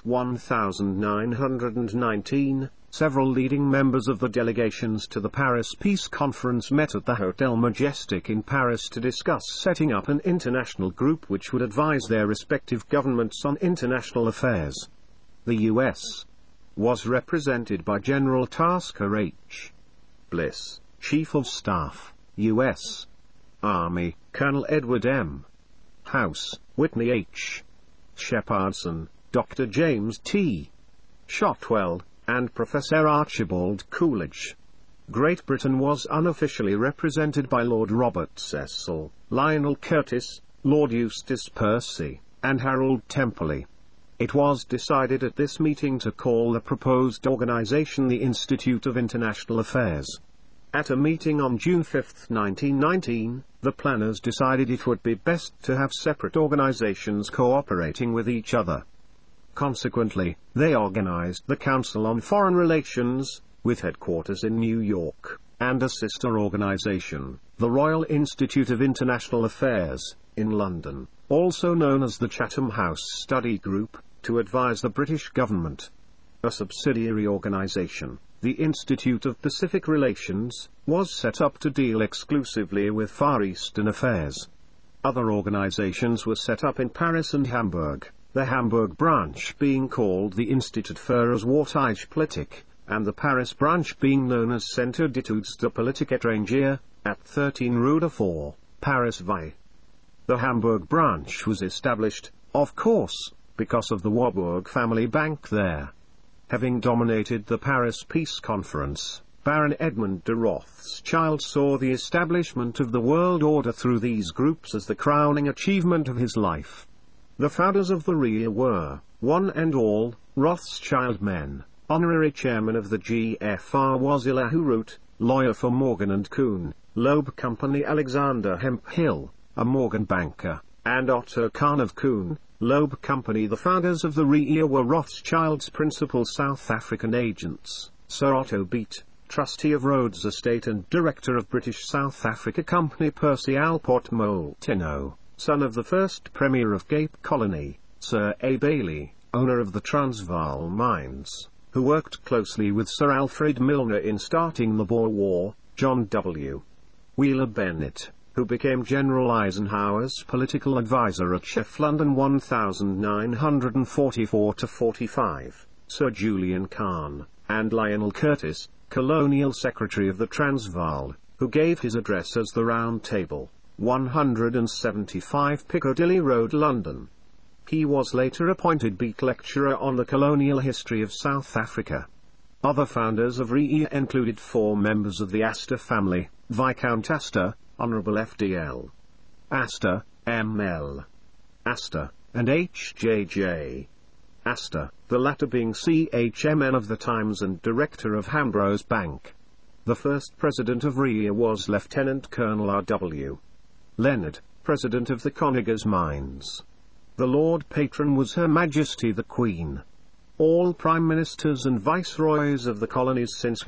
nineteen nineteen, several leading members of the delegations to the Paris Peace Conference met at the Hotel Majestic in Paris to discuss setting up an international group which would advise their respective governments on international affairs. The U S was represented by General Tasker H. Bliss, Chief of Staff, U S Army, Colonel Edward M. House, Whitney H. Shepherdson, Doctor James T. Shotwell, and Professor Archibald Coolidge. Great Britain was unofficially represented by Lord Robert Cecil, Lionel Curtis, Lord Eustace Percy, and Harold Temperley. It was decided at this meeting to call the proposed organization the Institute of International Affairs. At a meeting on June fifth nineteen nineteen, the planners decided it would be best to have separate organizations cooperating with each other. Consequently, they organized the Council on Foreign Relations, with headquarters in New York, and a sister organization, the Royal Institute of International Affairs, in London, also known as the Chatham House Study Group, to advise the British government. A subsidiary organization, the Institute of Pacific Relations, was set up to deal exclusively with Far Eastern affairs. Other organizations were set up in Paris and Hamburg, the Hamburg branch being called the Institut für Auswärtige Politik, and the Paris branch being known as Centre d'études de politique étrangère, at thirteen Rue de Four, Paris Ville. The Hamburg branch was established, of course, because of the Warburg family bank there. Having dominated the Paris Peace Conference, Baron Edmund de Rothschild saw the establishment of the world order through these groups as the crowning achievement of his life. The founders of the R I A were, one and all, Rothschild men. Honorary chairman of the G F R was Elihu Root, lawyer for Morgan and Kuhn, Loeb Company Alexander Hemphill, a Morgan banker, and Otto Kahn of Kuhn, Loeb Company. The founders of the R I A were Rothschild's principal South African agents, Sir Otto Beat, trustee of Rhodes Estate and director of British South Africa Company Percy Alport Molteno, son of the first Premier of Cape Colony, Sir A. Bailey, owner of the Transvaal mines, who worked closely with Sir Alfred Milner in starting the Boer War, John W. Wheeler Bennett, who became General Eisenhower's political advisor at Chef London nineteen forty-four to forty-five, Sir Julian Kahn, and Lionel Curtis, Colonial Secretary of the Transvaal, who gave his address as the Round Table, one seventy-five Piccadilly Road, London. He was later appointed Beat Lecturer on the Colonial History of South Africa. Other founders of R I A included four members of the Astor family: Viscount Astor, Honourable F D L Astor, M L Astor, and H J J Astor, the latter being C H M N of the Times and director of Hambros Bank. The first president of R I A was Lieutenant Colonel R W Leonard, president of the Connaughers Mines. The Lord Patron was Her Majesty the Queen. All prime ministers and viceroys of the colonies since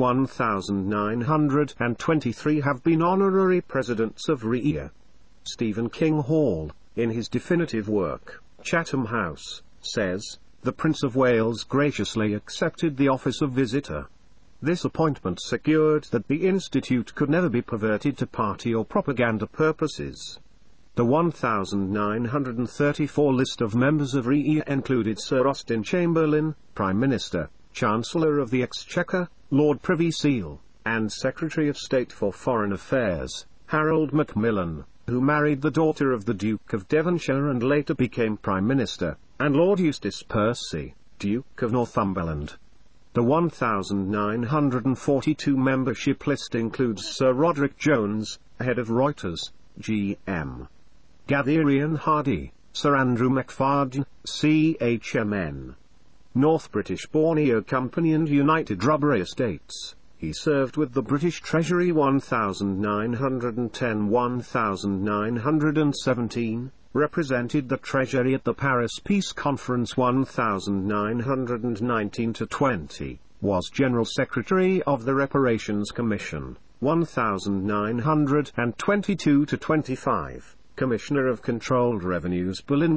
nineteen twenty-three have been honorary presidents of R I A. Stephen King Hall, in his definitive work, Chatham House, says, "The Prince of Wales graciously accepted the office of visitor." This appointment secured that the Institute could never be perverted to party or propaganda purposes. The nineteen thirty-four list of members of R I A included Sir Austin Chamberlain, Prime Minister, Chancellor of the Exchequer, Lord Privy Seal, and Secretary of State for Foreign Affairs, Harold Macmillan, who married the daughter of the Duke of Devonshire and later became Prime Minister, and Lord Eustace Percy, Duke of Northumberland. The nineteen forty-two membership list includes Sir Roderick Jones, head of Reuters, G M Gatherian Hardy, Sir Andrew McFadden, C H M N North British Borneo Company and United Rubber Estates. He served with the British Treasury nineteen ten to nineteen seventeen, represented the Treasury at the Paris Peace Conference nineteen nineteen to twenty, was General Secretary of the Reparations Commission nineteen twenty-two to twenty-five. Commissioner of Controlled Revenues Berlin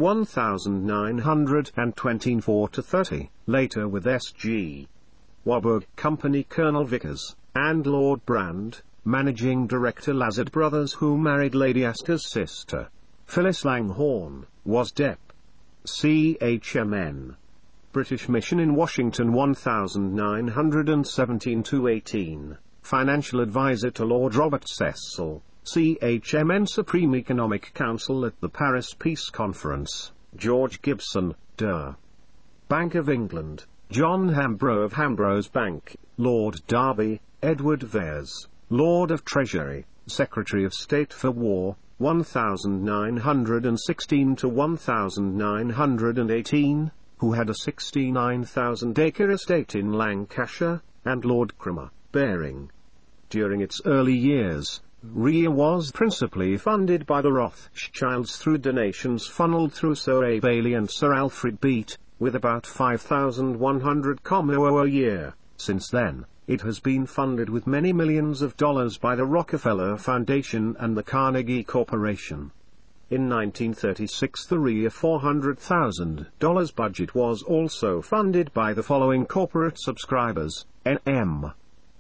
nineteen twenty-four to thirty, later with S G Warburg Company Colonel Vickers, and Lord Brand, Managing Director Lazard Brothers, who married Lady Astor's sister. Phyllis Langhorne, was Dep. C H M N British Mission in Washington nineteen seventeen to eighteen, Financial Advisor to Lord Robert Cecil, C H M N Supreme Economic Council at the Paris Peace Conference, George Gibson, Der. Bank of England, John Hambro of Hambros Bank, Lord Derby, Edward Vere, Lord of Treasury, Secretary of State for War, nineteen sixteen to nineteen eighteen, who had a sixty-nine thousand acre estate in Lancashire, and Lord Cromer, Baring. During its early years, R I A was principally funded by the Rothschilds through donations funneled through Sir A. Bailey and Sir Alfred Beat, with about five thousand one hundred a year. Since then, it has been funded with many millions of dollars by the Rockefeller Foundation and the Carnegie Corporation. In nineteen thirty-six, the R I A four hundred thousand dollars budget was also funded by the following corporate subscribers: N M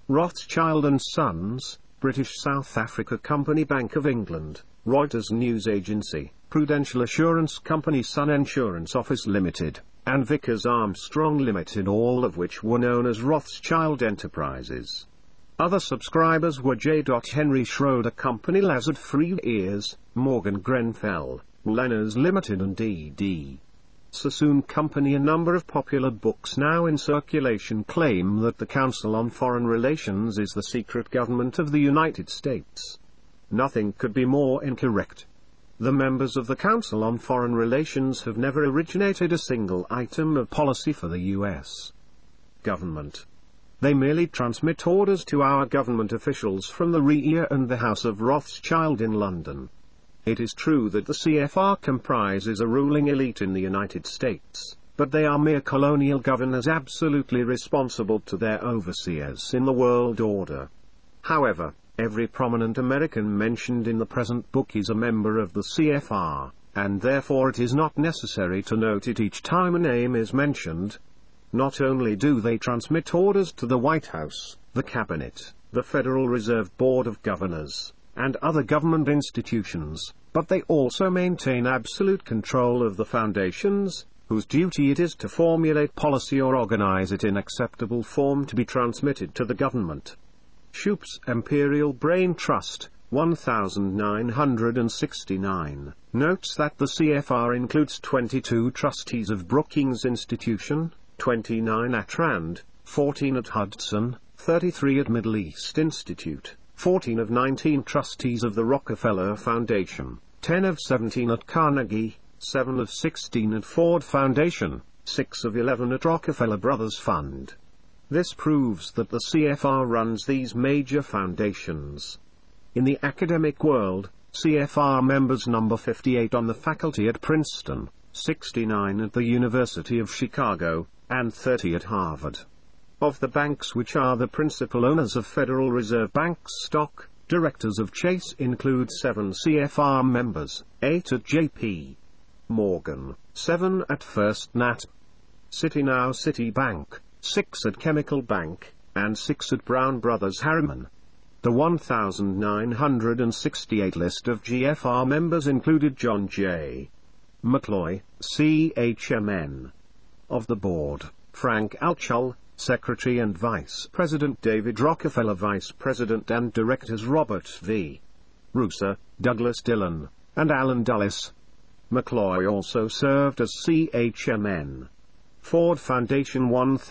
Rothschild and Sons, British South Africa Company, Bank of England, Reuters News Agency, Prudential Assurance Company, Sun Insurance Office Limited, and Vickers Armstrong Limited, all of which were known as Rothschild Enterprises. Other subscribers were J. Henry Schroeder Company, Lazard Free Ears, Morgan Grenfell, Lenners Limited, and D D Sassoon Company. A number of popular books now in circulation claim that the Council on Foreign Relations is the secret government of the United States. Nothing could be more incorrect. The members of the Council on Foreign Relations have never originated a single item of policy for the U S government. They merely transmit orders to our government officials from the R I A and the House of Rothschild in London. It is true that the C F R comprises a ruling elite in the United States, but they are mere colonial governors absolutely responsible to their overseers in the world order. However, every prominent American mentioned in the present book is a member of the C F R, and therefore it is not necessary to note it each time a name is mentioned. Not only do they transmit orders to the White House, the Cabinet, the Federal Reserve Board of Governors, and other government institutions, but they also maintain absolute control of the foundations, whose duty it is to formulate policy or organize it in acceptable form to be transmitted to the government. Shoup's Imperial Brain Trust, nineteen sixty-nine, notes that the C F R includes twenty-two trustees of Brookings Institution, twenty-nine at Rand, fourteen at Hudson, thirty-three at Middle East Institute, fourteen of nineteen trustees of the Rockefeller Foundation, ten of seventeen at Carnegie, seven of sixteen at Ford Foundation, six of eleven at Rockefeller Brothers Fund. This proves that the C F R runs these major foundations. In the academic world, C F R members number fifty-eight on the faculty at Princeton, sixty-nine at the University of Chicago, and thirty at Harvard. Of the banks which are the principal owners of Federal Reserve Bank's stock, directors of Chase include seven C F R members, eight at J P Morgan, seven at First Nat, City Now Citibank, six at Chemical Bank, and six at Brown Brothers Harriman. The nineteen sixty-eight list of G F R members included John J. McCloy, C H M N. Of the board, Frank Altshull, Secretary and Vice President; David Rockefeller, Vice President and Directors; Robert V. Ruser, Douglas Dillon, and Alan Dulles. McCloy also served as C H M N. Ford Foundation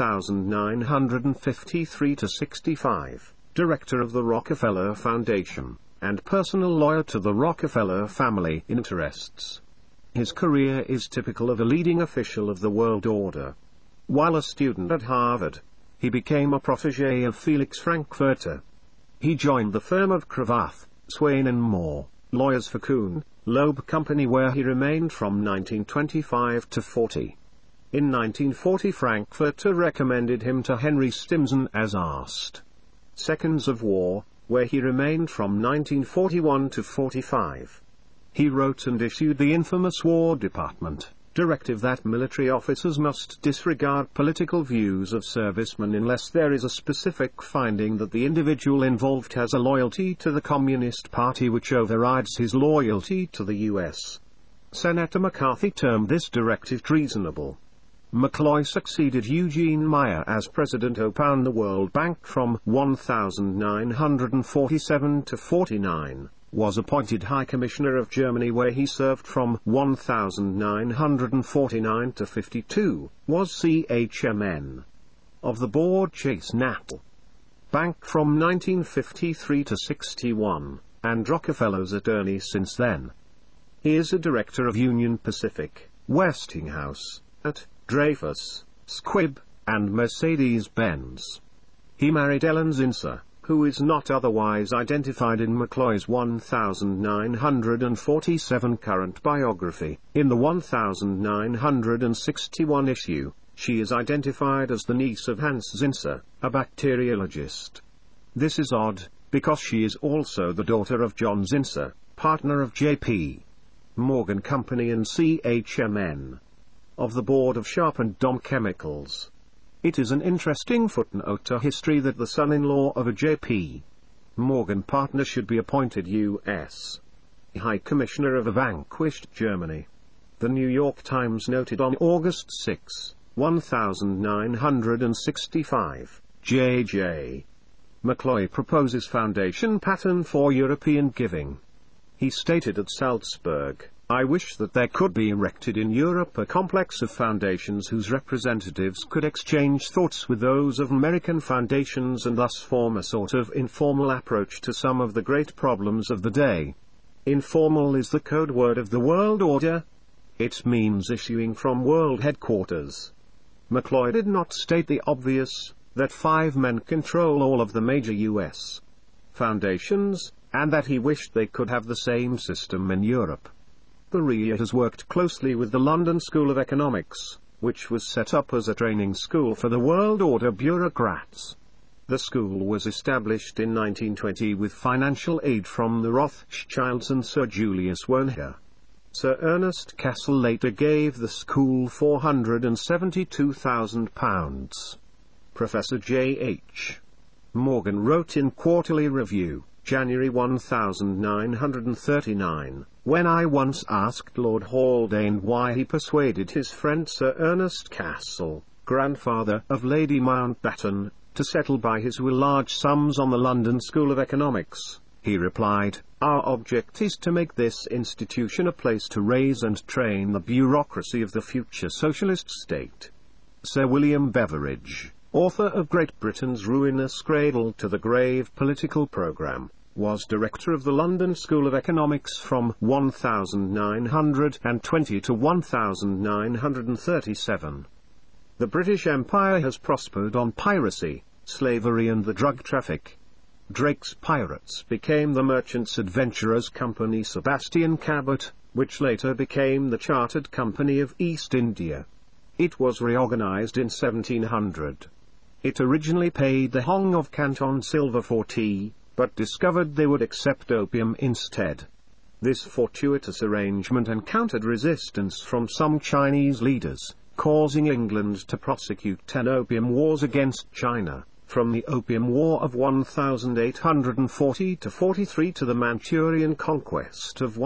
nineteen fifty-three to sixty-five, Director of the Rockefeller Foundation, and personal lawyer to the Rockefeller family interests. His career is typical of a leading official of the world order. While a student at Harvard, he became a protégé of Felix Frankfurter. He joined the firm of Cravath, Swaine and Moore, lawyers for Kuhn, Loeb Company, where he remained from nineteen twenty-five to forty. In nineteen forty, Frankfurter recommended him to Henry Stimson as Arst. Seconds of War, where he remained from nineteen forty-one to forty-five. He wrote and issued the infamous War Department directive that military officers must disregard political views of servicemen unless there is a specific finding that the individual involved has a loyalty to the Communist Party which overrides his loyalty to the U S Senator McCarthy termed this directive treasonable. McCloy succeeded Eugene Meyer as President of the World Bank from nineteen forty-seven to forty-nine, was appointed High Commissioner of Germany where he served from nineteen forty-nine to fifty-two, was C H M N. Of the board Chase National Bank from nineteen fifty-three to sixty-one, and Rockefeller's attorney since then. He is a director of Union Pacific, Westinghouse, at Dreyfus, Squibb, and Mercedes-Benz. He married Ellen Zinsser, who is not otherwise identified in McCloy's nineteen forty-seven current biography. In the nineteen sixty-one issue, she is identified as the niece of Hans Zinsser, a bacteriologist. This is odd, because she is also the daughter of John Zinsser, partner of J P Morgan Company and C H M N. Of the board of Sharp and Dom Chemicals. It is an interesting footnote to history that the son-in-law of a J P Morgan partner should be appointed U S High Commissioner of a vanquished Germany. The New York Times noted on August sixth, nineteen sixty-five, J J McCloy proposes foundation pattern for European giving. He stated at Salzburg, "I wish that there could be erected in Europe a complex of foundations whose representatives could exchange thoughts with those of American foundations and thus form a sort of informal approach to some of the great problems of the day." Informal is the code word of the world order. It means issuing from world headquarters. McCloy did not state the obvious, that five men control all of the major U S foundations, and that he wished they could have the same system in Europe. The R I A has worked closely with the London School of Economics, which was set up as a training school for the World Order bureaucrats. The school was established in nineteen twenty with financial aid from the Rothschilds and Sir Julius Wernher. Sir Ernest Cassel later gave the school four hundred seventy-two thousand pounds. Professor J H Morgan wrote in Quarterly Review, January nineteen thirty-nine, "When I once asked Lord Haldane why he persuaded his friend Sir Ernest Cassel, grandfather of Lady Mountbatten, to settle by his will large sums on the London School of Economics, he replied, 'Our object is to make this institution a place to raise and train the bureaucracy of the future socialist state.'" Sir William Beveridge, author of Great Britain's Ruinous Cradle to the Grave Political Programme, was director of the London School of Economics from nineteen twenty to nineteen thirty-seven. The British Empire has prospered on piracy, slavery and the drug traffic. Drake's Pirates became the Merchants Adventurers Company Sebastian Cabot, which later became the Chartered Company of East India. It was reorganized in seventeen hundred. It originally paid the Hong of Canton silver for tea, but discovered they would accept opium instead. This fortuitous arrangement encountered resistance from some Chinese leaders, causing England to prosecute ten opium wars against China, from the Opium War of eighteen forty to forty-three to the Manchurian Conquest of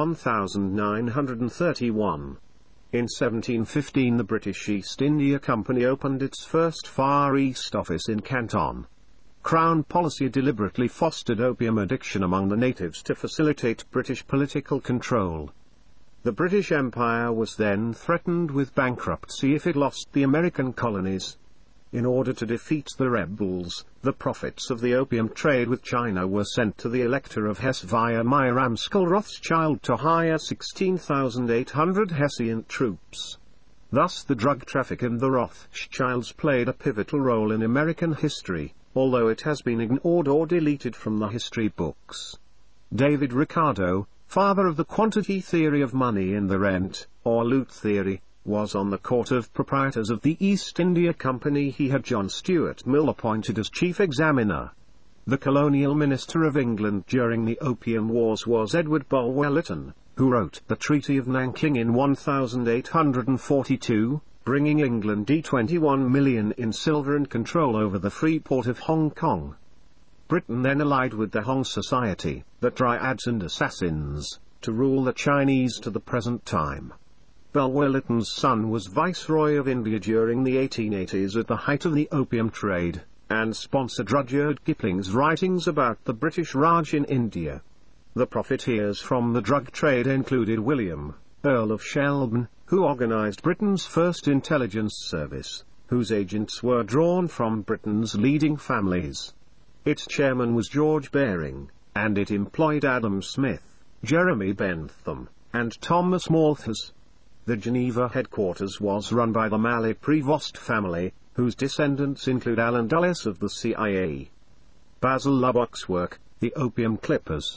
nineteen thirty-one. In seventeen fifteen the British East India Company opened its first Far East office in Canton. Crown policy deliberately fostered opium addiction among the natives to facilitate British political control. The British Empire was then threatened with bankruptcy if it lost the American colonies. In order to defeat the rebels, the profits of the opium trade with China were sent to the Elector of Hesse via Myramskal Rothschild to hire sixteen thousand eight hundred Hessian troops. Thus the drug traffic and the Rothschilds played a pivotal role in American history, although it has been ignored or deleted from the history books. David Ricardo, father of the quantity theory of money in the rent, or loot theory, was on the court of proprietors of the East India Company. He had John Stuart Mill appointed as chief examiner. The colonial minister of England during the Opium Wars was Edward Bulwer Lytton, who wrote the Treaty of Nanking in eighteen forty-two, bringing England twenty-one million in silver and control over the free port of Hong Kong. Britain then allied with the Hong Society, the Triads and Assassins, to rule the Chinese to the present time. Bulwer Lytton's son was Viceroy of India during the eighteen eighties at the height of the opium trade, and sponsored Rudyard Kipling's writings about the British Raj in India. The profiteers from the drug trade included William, Earl of Shelburne, who organized Britain's first intelligence service, whose agents were drawn from Britain's leading families. Its chairman was George Baring, and it employed Adam Smith, Jeremy Bentham, and Thomas Malthus. The Geneva headquarters was run by the Mallet Prevost family, whose descendants include Alan Dulles of the C I A. Basil Lubbock's work, The Opium Clippers,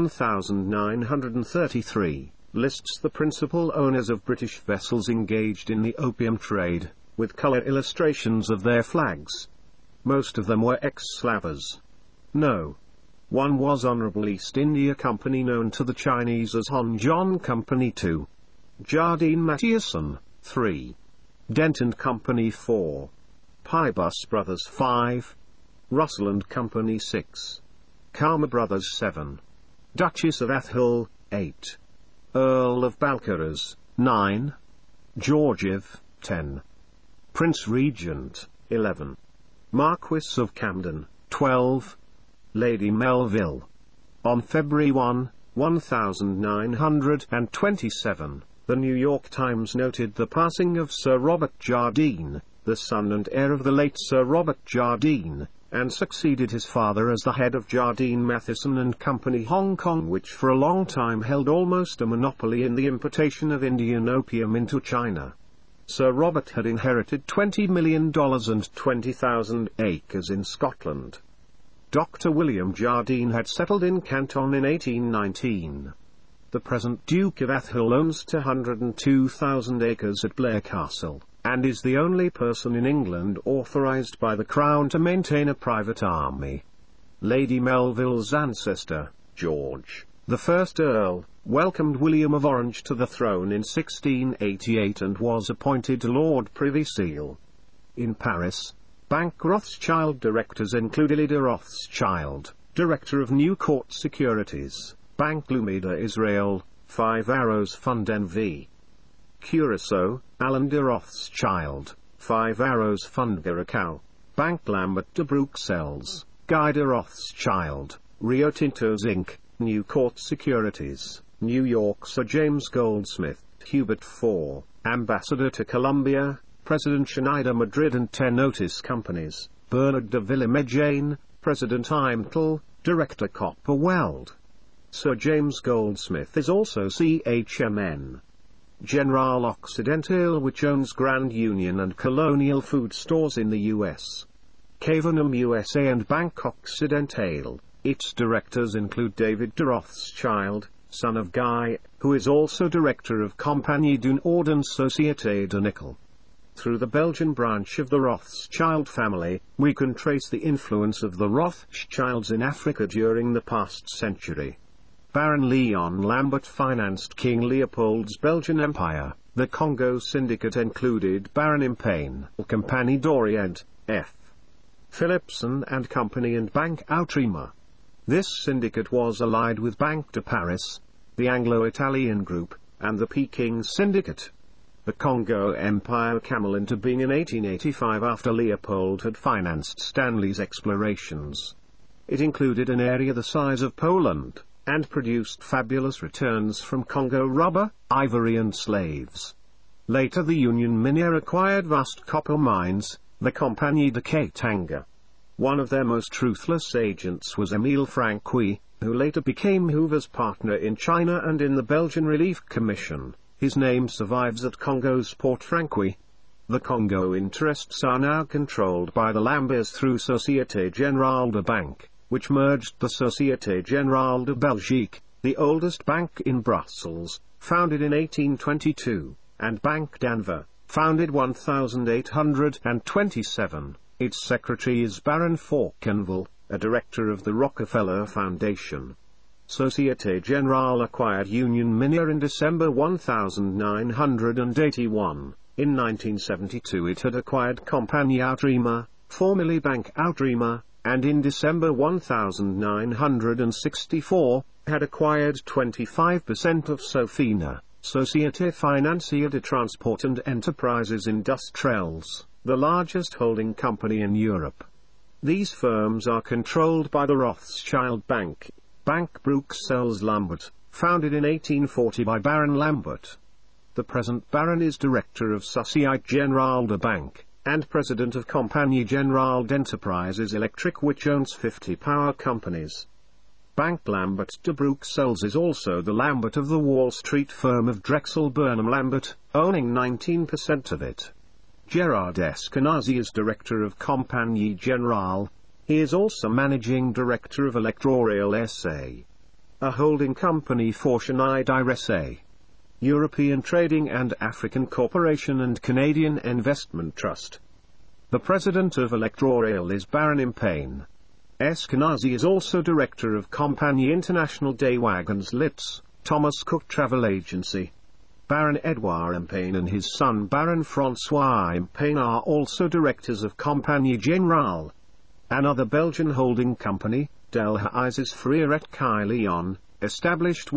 nineteen thirty-three, lists the principal owners of British vessels engaged in the opium trade, with color illustrations of their flags. Most of them were ex-slavers. No. One was Honourable East India Company, known to the Chinese as Hon John Company two. Jardine Matthiasson, three. Dent and Company four. Pybus Brothers five. Russell and Company six. Karma Brothers seven. Duchess of Atholl eight. Earl of Balcarres nine. Georgiev ten. Prince Regent eleven. Marquis of Camden twelve. Lady Melville. On February first, nineteen twenty-seven, the New York Times noted the passing of Sir Robert Jardine, the son and heir of the late Sir Robert Jardine, and succeeded his father as the head of Jardine Matheson and Company Hong Kong, which for a long time held almost a monopoly in the importation of Indian opium into China. Sir Robert had inherited twenty million dollars and twenty thousand acres in Scotland. Doctor William Jardine had settled in Canton in eighteen nineteen. The present Duke of Atholl owns two hundred two thousand acres at Blair Castle, and is the only person in England authorized by the Crown to maintain a private army. Lady Melville's ancestor, George, the first Earl, welcomed William of Orange to the throne in sixteen eighty-eight and was appointed Lord Privy Seal. In Paris, Bank Rothschild directors include Elida Rothschild, director of New Court Securities, Bank Lumida Israel, Five Arrows Fund N V. Curaçao, Alan de Rothschild, Five Arrows Fund Curacao, Bank Lambert de Bruxelles, Guy de Rothschild, Rio Tinto Incorporated, New Court Securities, New York Sir James Goldsmith, Hubert four, Ambassador to Colombia, President Schneider Madrid and ten Otis Companies, Bernard de Villemejane, President Imtel, Director Copper Weld. Sir James Goldsmith is also C H M N. General Occidental, which owns Grand Union and Colonial Food Stores in the U S Cavenham U S A and Bank Occidental. Its directors include David de Rothschild, son of Guy, who is also director of Compagnie d'une Ordre Société de Nickel. Through the Belgian branch of the Rothschild family, we can trace the influence of the Rothschilds in Africa during the past century. Baron Leon Lambert financed King Leopold's Belgian Empire. The Congo Syndicate included Baron Impane, Compagnie d'Orient, F. Philipson and Company and Banque Outrema. This syndicate was allied with Banque de Paris, the Anglo-Italian Group, and the Peking Syndicate. The Congo Empire came into being in eighteen eighty-five after Leopold had financed Stanley's explorations. It included an area the size of Poland, and produced fabulous returns from Congo rubber, ivory and slaves. Later the Union Miniere acquired vast copper mines, the Compagnie de Katanga. One of their most ruthless agents was Émile Franqui, who later became Hoover's partner in China and in the Belgian Relief Commission. His name survives at Congo's Port Franqui. The Congo interests are now controlled by the Lamberts through Société Générale de Banque, which merged the Société Générale de Belgique, the oldest bank in Brussels, founded in eighteen twenty-two, and Banque d'Anvers, founded eighteen twenty-seven. Its secretary is Baron Forkenville, a director of the Rockefeller Foundation. Société Générale acquired Union Minière in December nineteen eighty-one. In nineteen seventy-two it had acquired Compagnie Outrema, formerly Bank Outrema, and in December nineteen sixty-four, had acquired twenty-five percent of Sofina, Société Financière de Transport and Enterprises Industrielles, the largest holding company in Europe. These firms are controlled by the Rothschild Bank, Banque Bruxelles Lambert, founded in eighteen forty by Baron Lambert. The present Baron is director of Société Générale de Banque, and president of Compagnie Générale d'Entreprise Électriques, which owns fifty power companies. Bank Lambert de Bruxelles is also the Lambert of the Wall Street firm of Drexel Burnham Lambert, owning nineteen percent of it. Gerard Eskenazi is director of Compagnie Générale. He is also managing director of Electrorail S A, a holding company for Schneider S A, European Trading and African Corporation and Canadian Investment Trust. The president of Electrorail is Baron Impane. Eskenazi is also director of Compagnie International des Wagons Lits, Thomas Cook Travel Agency. Baron Edouard Empain and his son Baron François Empain are also directors of Compagnie Générale. Another Belgian holding company, Delhaize Frères et Quillion, established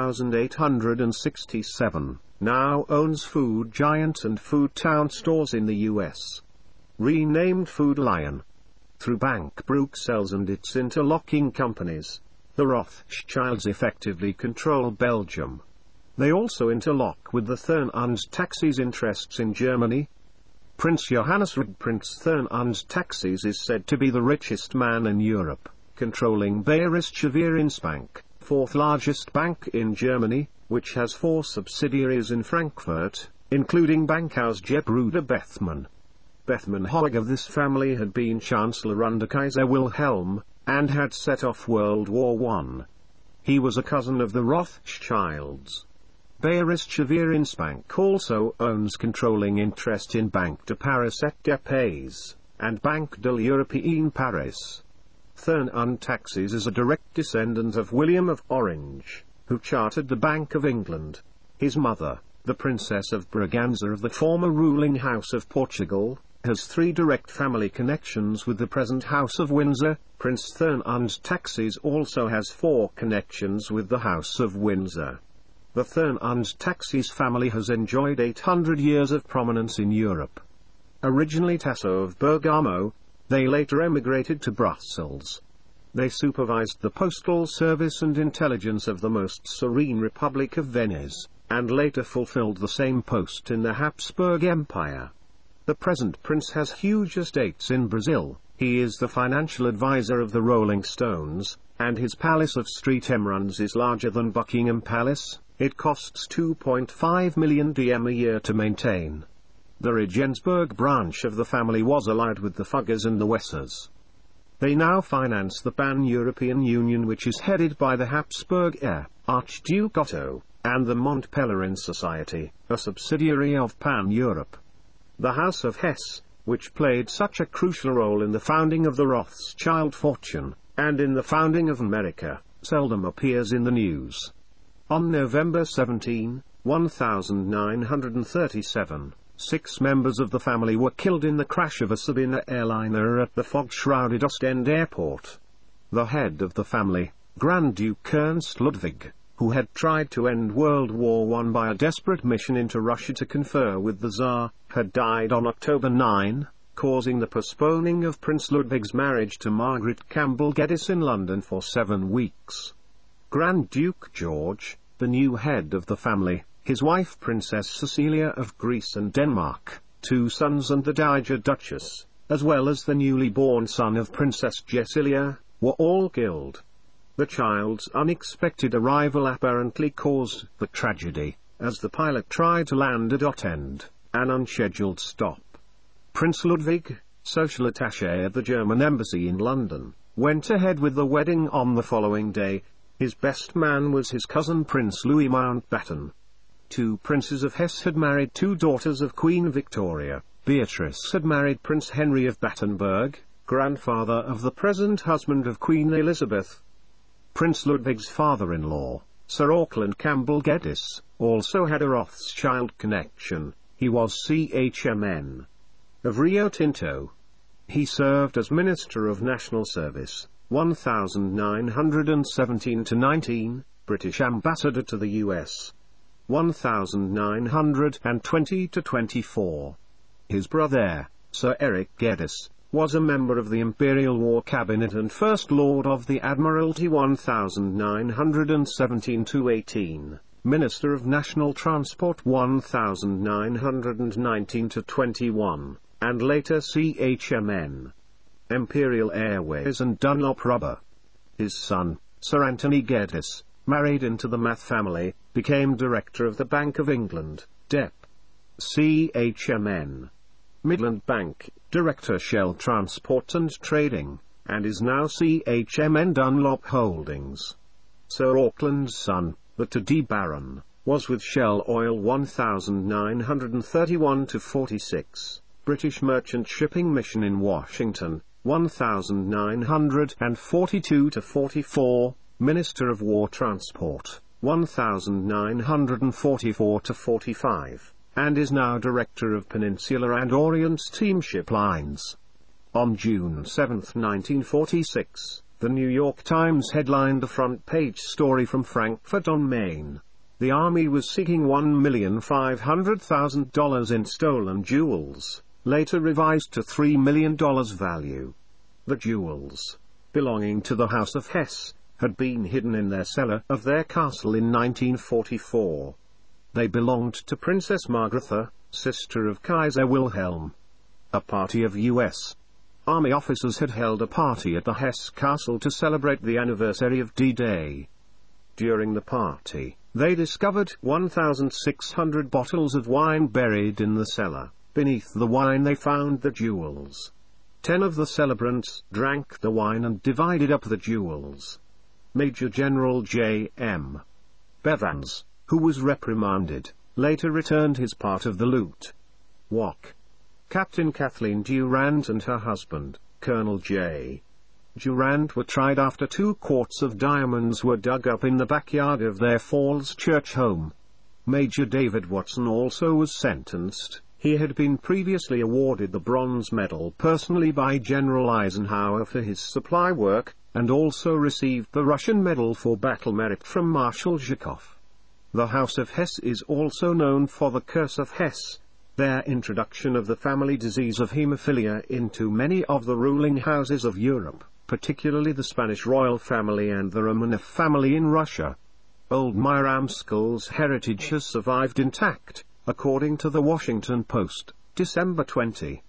eighteen sixty-seven, now owns Food Giant and Food Town stores in the U S. Renamed Food Lion. Through Bank Bruxelles and its interlocking companies, the Rothschilds effectively control Belgium. They also interlock with the Thurn und Taxis interests in Germany. Prince Johannes Rudolf Prince Thurn und Taxis is said to be the richest man in Europe, controlling Bayerische Währungsbank, fourth largest bank in Germany, which has four subsidiaries in Frankfurt, including Bankhaus Gebr. Bethmann. Bethmann Hoeg of this family had been Chancellor under Kaiser Wilhelm, and had set off World War One. He was a cousin of the Rothschilds. Bayerische Währungsbank also owns controlling interest in Banque de Paris et de Pays, and Banque de l'Europe Paris. Thurn und Taxis is a direct descendant of William of Orange, who chartered the Bank of England. His mother, the Princess of Braganza of the former ruling House of Portugal, has three direct family connections with the present House of Windsor. Prince Thurn und Taxis also has four connections with the House of Windsor. The Thurn und Taxis family has enjoyed eight hundred years of prominence in Europe. Originally Tasso of Bergamo, they later emigrated to Brussels. They supervised the postal service and intelligence of the Most Serene Republic of Venice, and later fulfilled the same post in the Habsburg Empire. The present prince has huge estates in Brazil. He is the financial advisor of the Rolling Stones, and his palace of Street Emrons is larger than Buckingham Palace. It costs two point five million D M a year to maintain. The Regensburg branch of the family was allied with the Fuggers and the Wessers. They now finance the Pan-European Union, which is headed by the Habsburg heir, Archduke Otto, and the Mont Pelerin Society, a subsidiary of Pan-Europe. The House of Hesse, which played such a crucial role in the founding of the Rothschild fortune, and in the founding of America, seldom appears in the news. On November seventeenth, nineteen thirty-seven, six members of the family were killed in the crash of a Sabena airliner at the fog-shrouded Ostend airport. The head of the family, Grand Duke Ernst Ludwig, who had tried to end World War One by a desperate mission into Russia to confer with the Tsar, had died on October ninth, causing the postponing of Prince Ludwig's marriage to Margaret Campbell Geddes in London for seven weeks. Grand Duke George, the new head of the family, his wife Princess Cecilia of Greece and Denmark, two sons and the Dowager Duchess, as well as the newly born son of Princess Jesilia, were all killed. The child's unexpected arrival apparently caused the tragedy, as the pilot tried to land at Ostend, an unscheduled stop. Prince Ludwig, social attaché at the German embassy in London, went ahead with the wedding on the following day. His best man was his cousin Prince Louis Mountbatten. Two princes of Hesse had married two daughters of Queen Victoria. Beatrice had married Prince Henry of Battenberg, grandfather of the present husband of Queen Elizabeth. Prince Ludwig's father-in-law, Sir Auckland Campbell Geddes, also had a Rothschild connection. He was C H M N of Rio Tinto. He served as Minister of National Service, nineteen seventeen to nineteen, British Ambassador to the U S, nineteen twenty to twenty-four. His brother, Sir Eric Geddes, was a member of the Imperial War Cabinet and First Lord of the Admiralty nineteen seventeen to eighteen, Minister of National Transport nineteen nineteen to twenty-one, and later C H M N. Imperial Airways and Dunlop Rubber. His son, Sir Anthony Geddes, married into the Math family, became Director of the Bank of England, D E P. C H M N. Midland Bank, Director Shell Transport and Trading, and is now C H M N Dunlop Holdings. Sir Auckland's son, the Teddy Baron, was with Shell Oil nineteen thirty-one to forty-six, British Merchant Shipping Mission in Washington, nineteen forty-two to forty-four, Minister of War Transport, nineteen forty-four to forty-five, and is now director of Peninsula and Orient Steamship Lines. On June seventh nineteen forty-six, the New York Times headlined a front-page story from Frankfurt on Main. The Army was seeking one million five hundred thousand dollars in stolen jewels, later revised to three million dollars value. The jewels, belonging to the House of Hesse, had been hidden in their cellar of their castle in nineteen forty-four. They belonged to Princess Margrethe, sister of Kaiser Wilhelm. A party of U S Army officers had held a party at the Hesse castle to celebrate the anniversary of D-Day. During the party, they discovered one thousand six hundred bottles of wine buried in the cellar. Beneath the wine they found the jewels. Ten of the celebrants drank the wine and divided up the jewels. Major General J M Bevans, who was reprimanded, later returned his part of the loot. W O C Captain Kathleen Durand and her husband, Colonel J. Durand, were tried after two quarts of diamonds were dug up in the backyard of their Falls Church home. Major David Watson also was sentenced. He had been previously awarded the Bronze Medal personally by General Eisenhower for his supply work, and also received the Russian Medal for Battle Merit from Marshal Zhukov. The House of Hesse is also known for the Curse of Hesse, their introduction of the family disease of hemophilia into many of the ruling houses of Europe, particularly the Spanish royal family and the Romanov family in Russia. Old Myramskal's heritage has survived intact, according to the Washington Post, December twentieth,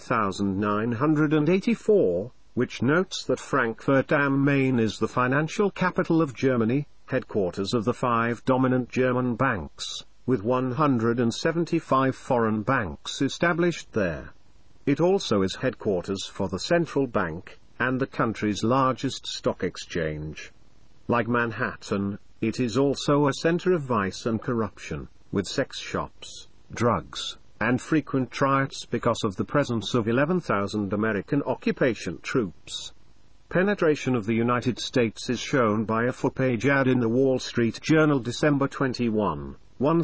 nineteen eighty-four, which notes that Frankfurt am Main is the financial capital of Germany, headquarters of the five dominant German banks, with one hundred seventy-five foreign banks established there. It also is headquarters for the central bank, and the country's largest stock exchange. Like Manhattan, it is also a center of vice and corruption, with sex shops, drugs, and frequent riots because of the presence of eleven thousand American occupation troops. Penetration of the United States is shown by a full-page ad in the Wall Street Journal December twenty-first,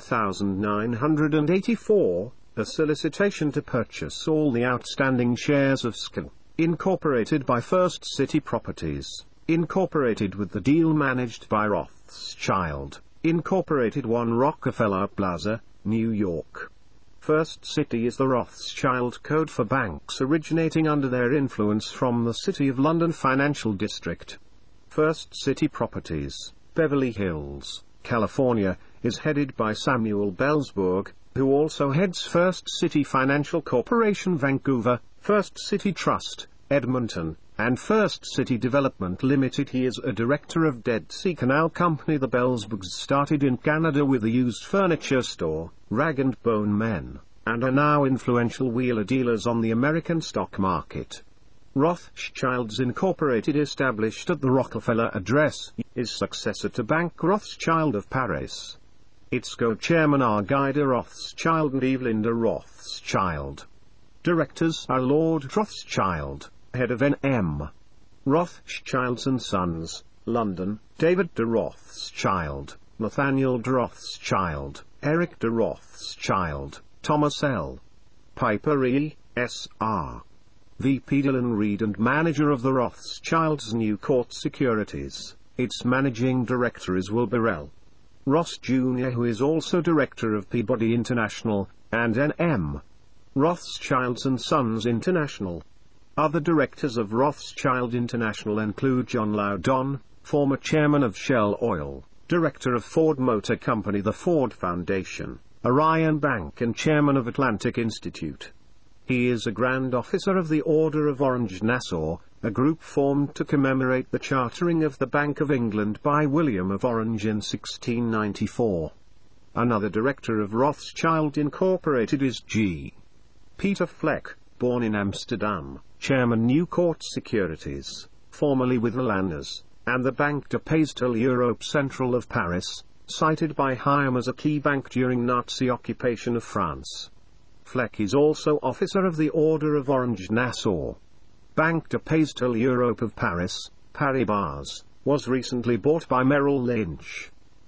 nineteen eighty-four, a solicitation to purchase all the outstanding shares of S C N, incorporated by First City Properties, incorporated with the deal managed by Rothschild, Incorporated One Rockefeller Plaza, New York. First City is the Rothschild code for banks originating under their influence from the City of London financial district. First City Properties, Beverly Hills, California, is headed by Samuel Belsberg, who also heads First City Financial Corporation Vancouver, First City Trust, Edmonton, and First City Development Limited. He is a director of Dead Sea Canal Company. The Belsbergs started in Canada with a used furniture store, Rag and Bone Men, and are now influential wheeler dealers on the American stock market. Rothschilds Incorporated, established at the Rockefeller address, is successor to Bank Rothschild of Paris. Its co-chairmen are Guy de Rothschild and Evelyn de Rothschild. Directors are Lord Rothschild, head of N M Rothschilds and Sons, London, David de Rothschild, Nathaniel de Rothschild, Eric de Rothschild, Thomas L. Piper E. S R V P Dillon Reed and manager of the Rothschilds Newcourt Securities. Its managing director is Wilbur L. Ross Junior, who is also director of Peabody International, and N M Rothschilds and Sons International. Other directors of Rothschild International include John Loudon, former chairman of Shell Oil, director of Ford Motor Company, the Ford Foundation, Orion Bank, and chairman of Atlantic Institute. He is a Grand Officer of the Order of Orange Nassau, a group formed to commemorate the chartering of the Bank of England by William of Orange in sixteen ninety-four. Another director of Rothschild Incorporated is G. Peter Fleck, born in Amsterdam, chairman Newcourt Securities, formerly with Rolanders, and the Banque de Pastel Europe Central of Paris, cited by Hayem as a key bank during Nazi occupation of France. Fleck is also officer of the Order of Orange Nassau. Banque de Pastel Europe of Paris, Paribas, was recently bought by Merrill Lynch.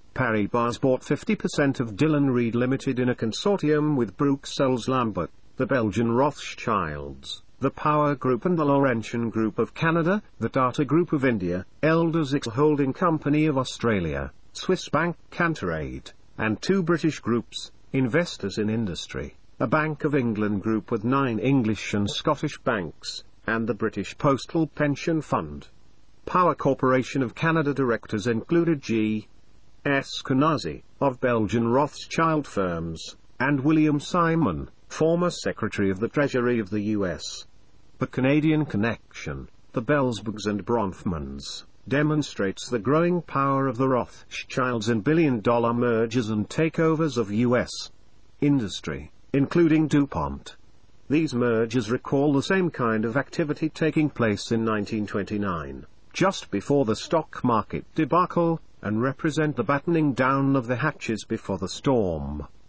Paribas bought fifty percent of Dillon Read Limited in a consortium with Bruxelles Lambert, the Belgian Rothschilds, the Power Group and the Laurentian Group of Canada, the Tata Group of India, Elders X Holding Company of Australia, Swiss bank Cantoraid, and two British groups, Investors in Industry, a Bank of England group with nine English and Scottish banks, and the British Postal Pension Fund. Power Corporation of Canada directors included G. Eskenazi, of Belgian Rothschild firms, and William Simon, former Secretary of the Treasury of the U S The Canadian connection, the Belsbergs and Bronfmans, demonstrates the growing power of the Rothschilds in billion-dollar mergers and takeovers of U S industry, including DuPont. These mergers recall the same kind of activity taking place in nineteen twenty-nine, just before the stock market debacle, and represent the battening down of the hatches before the storm.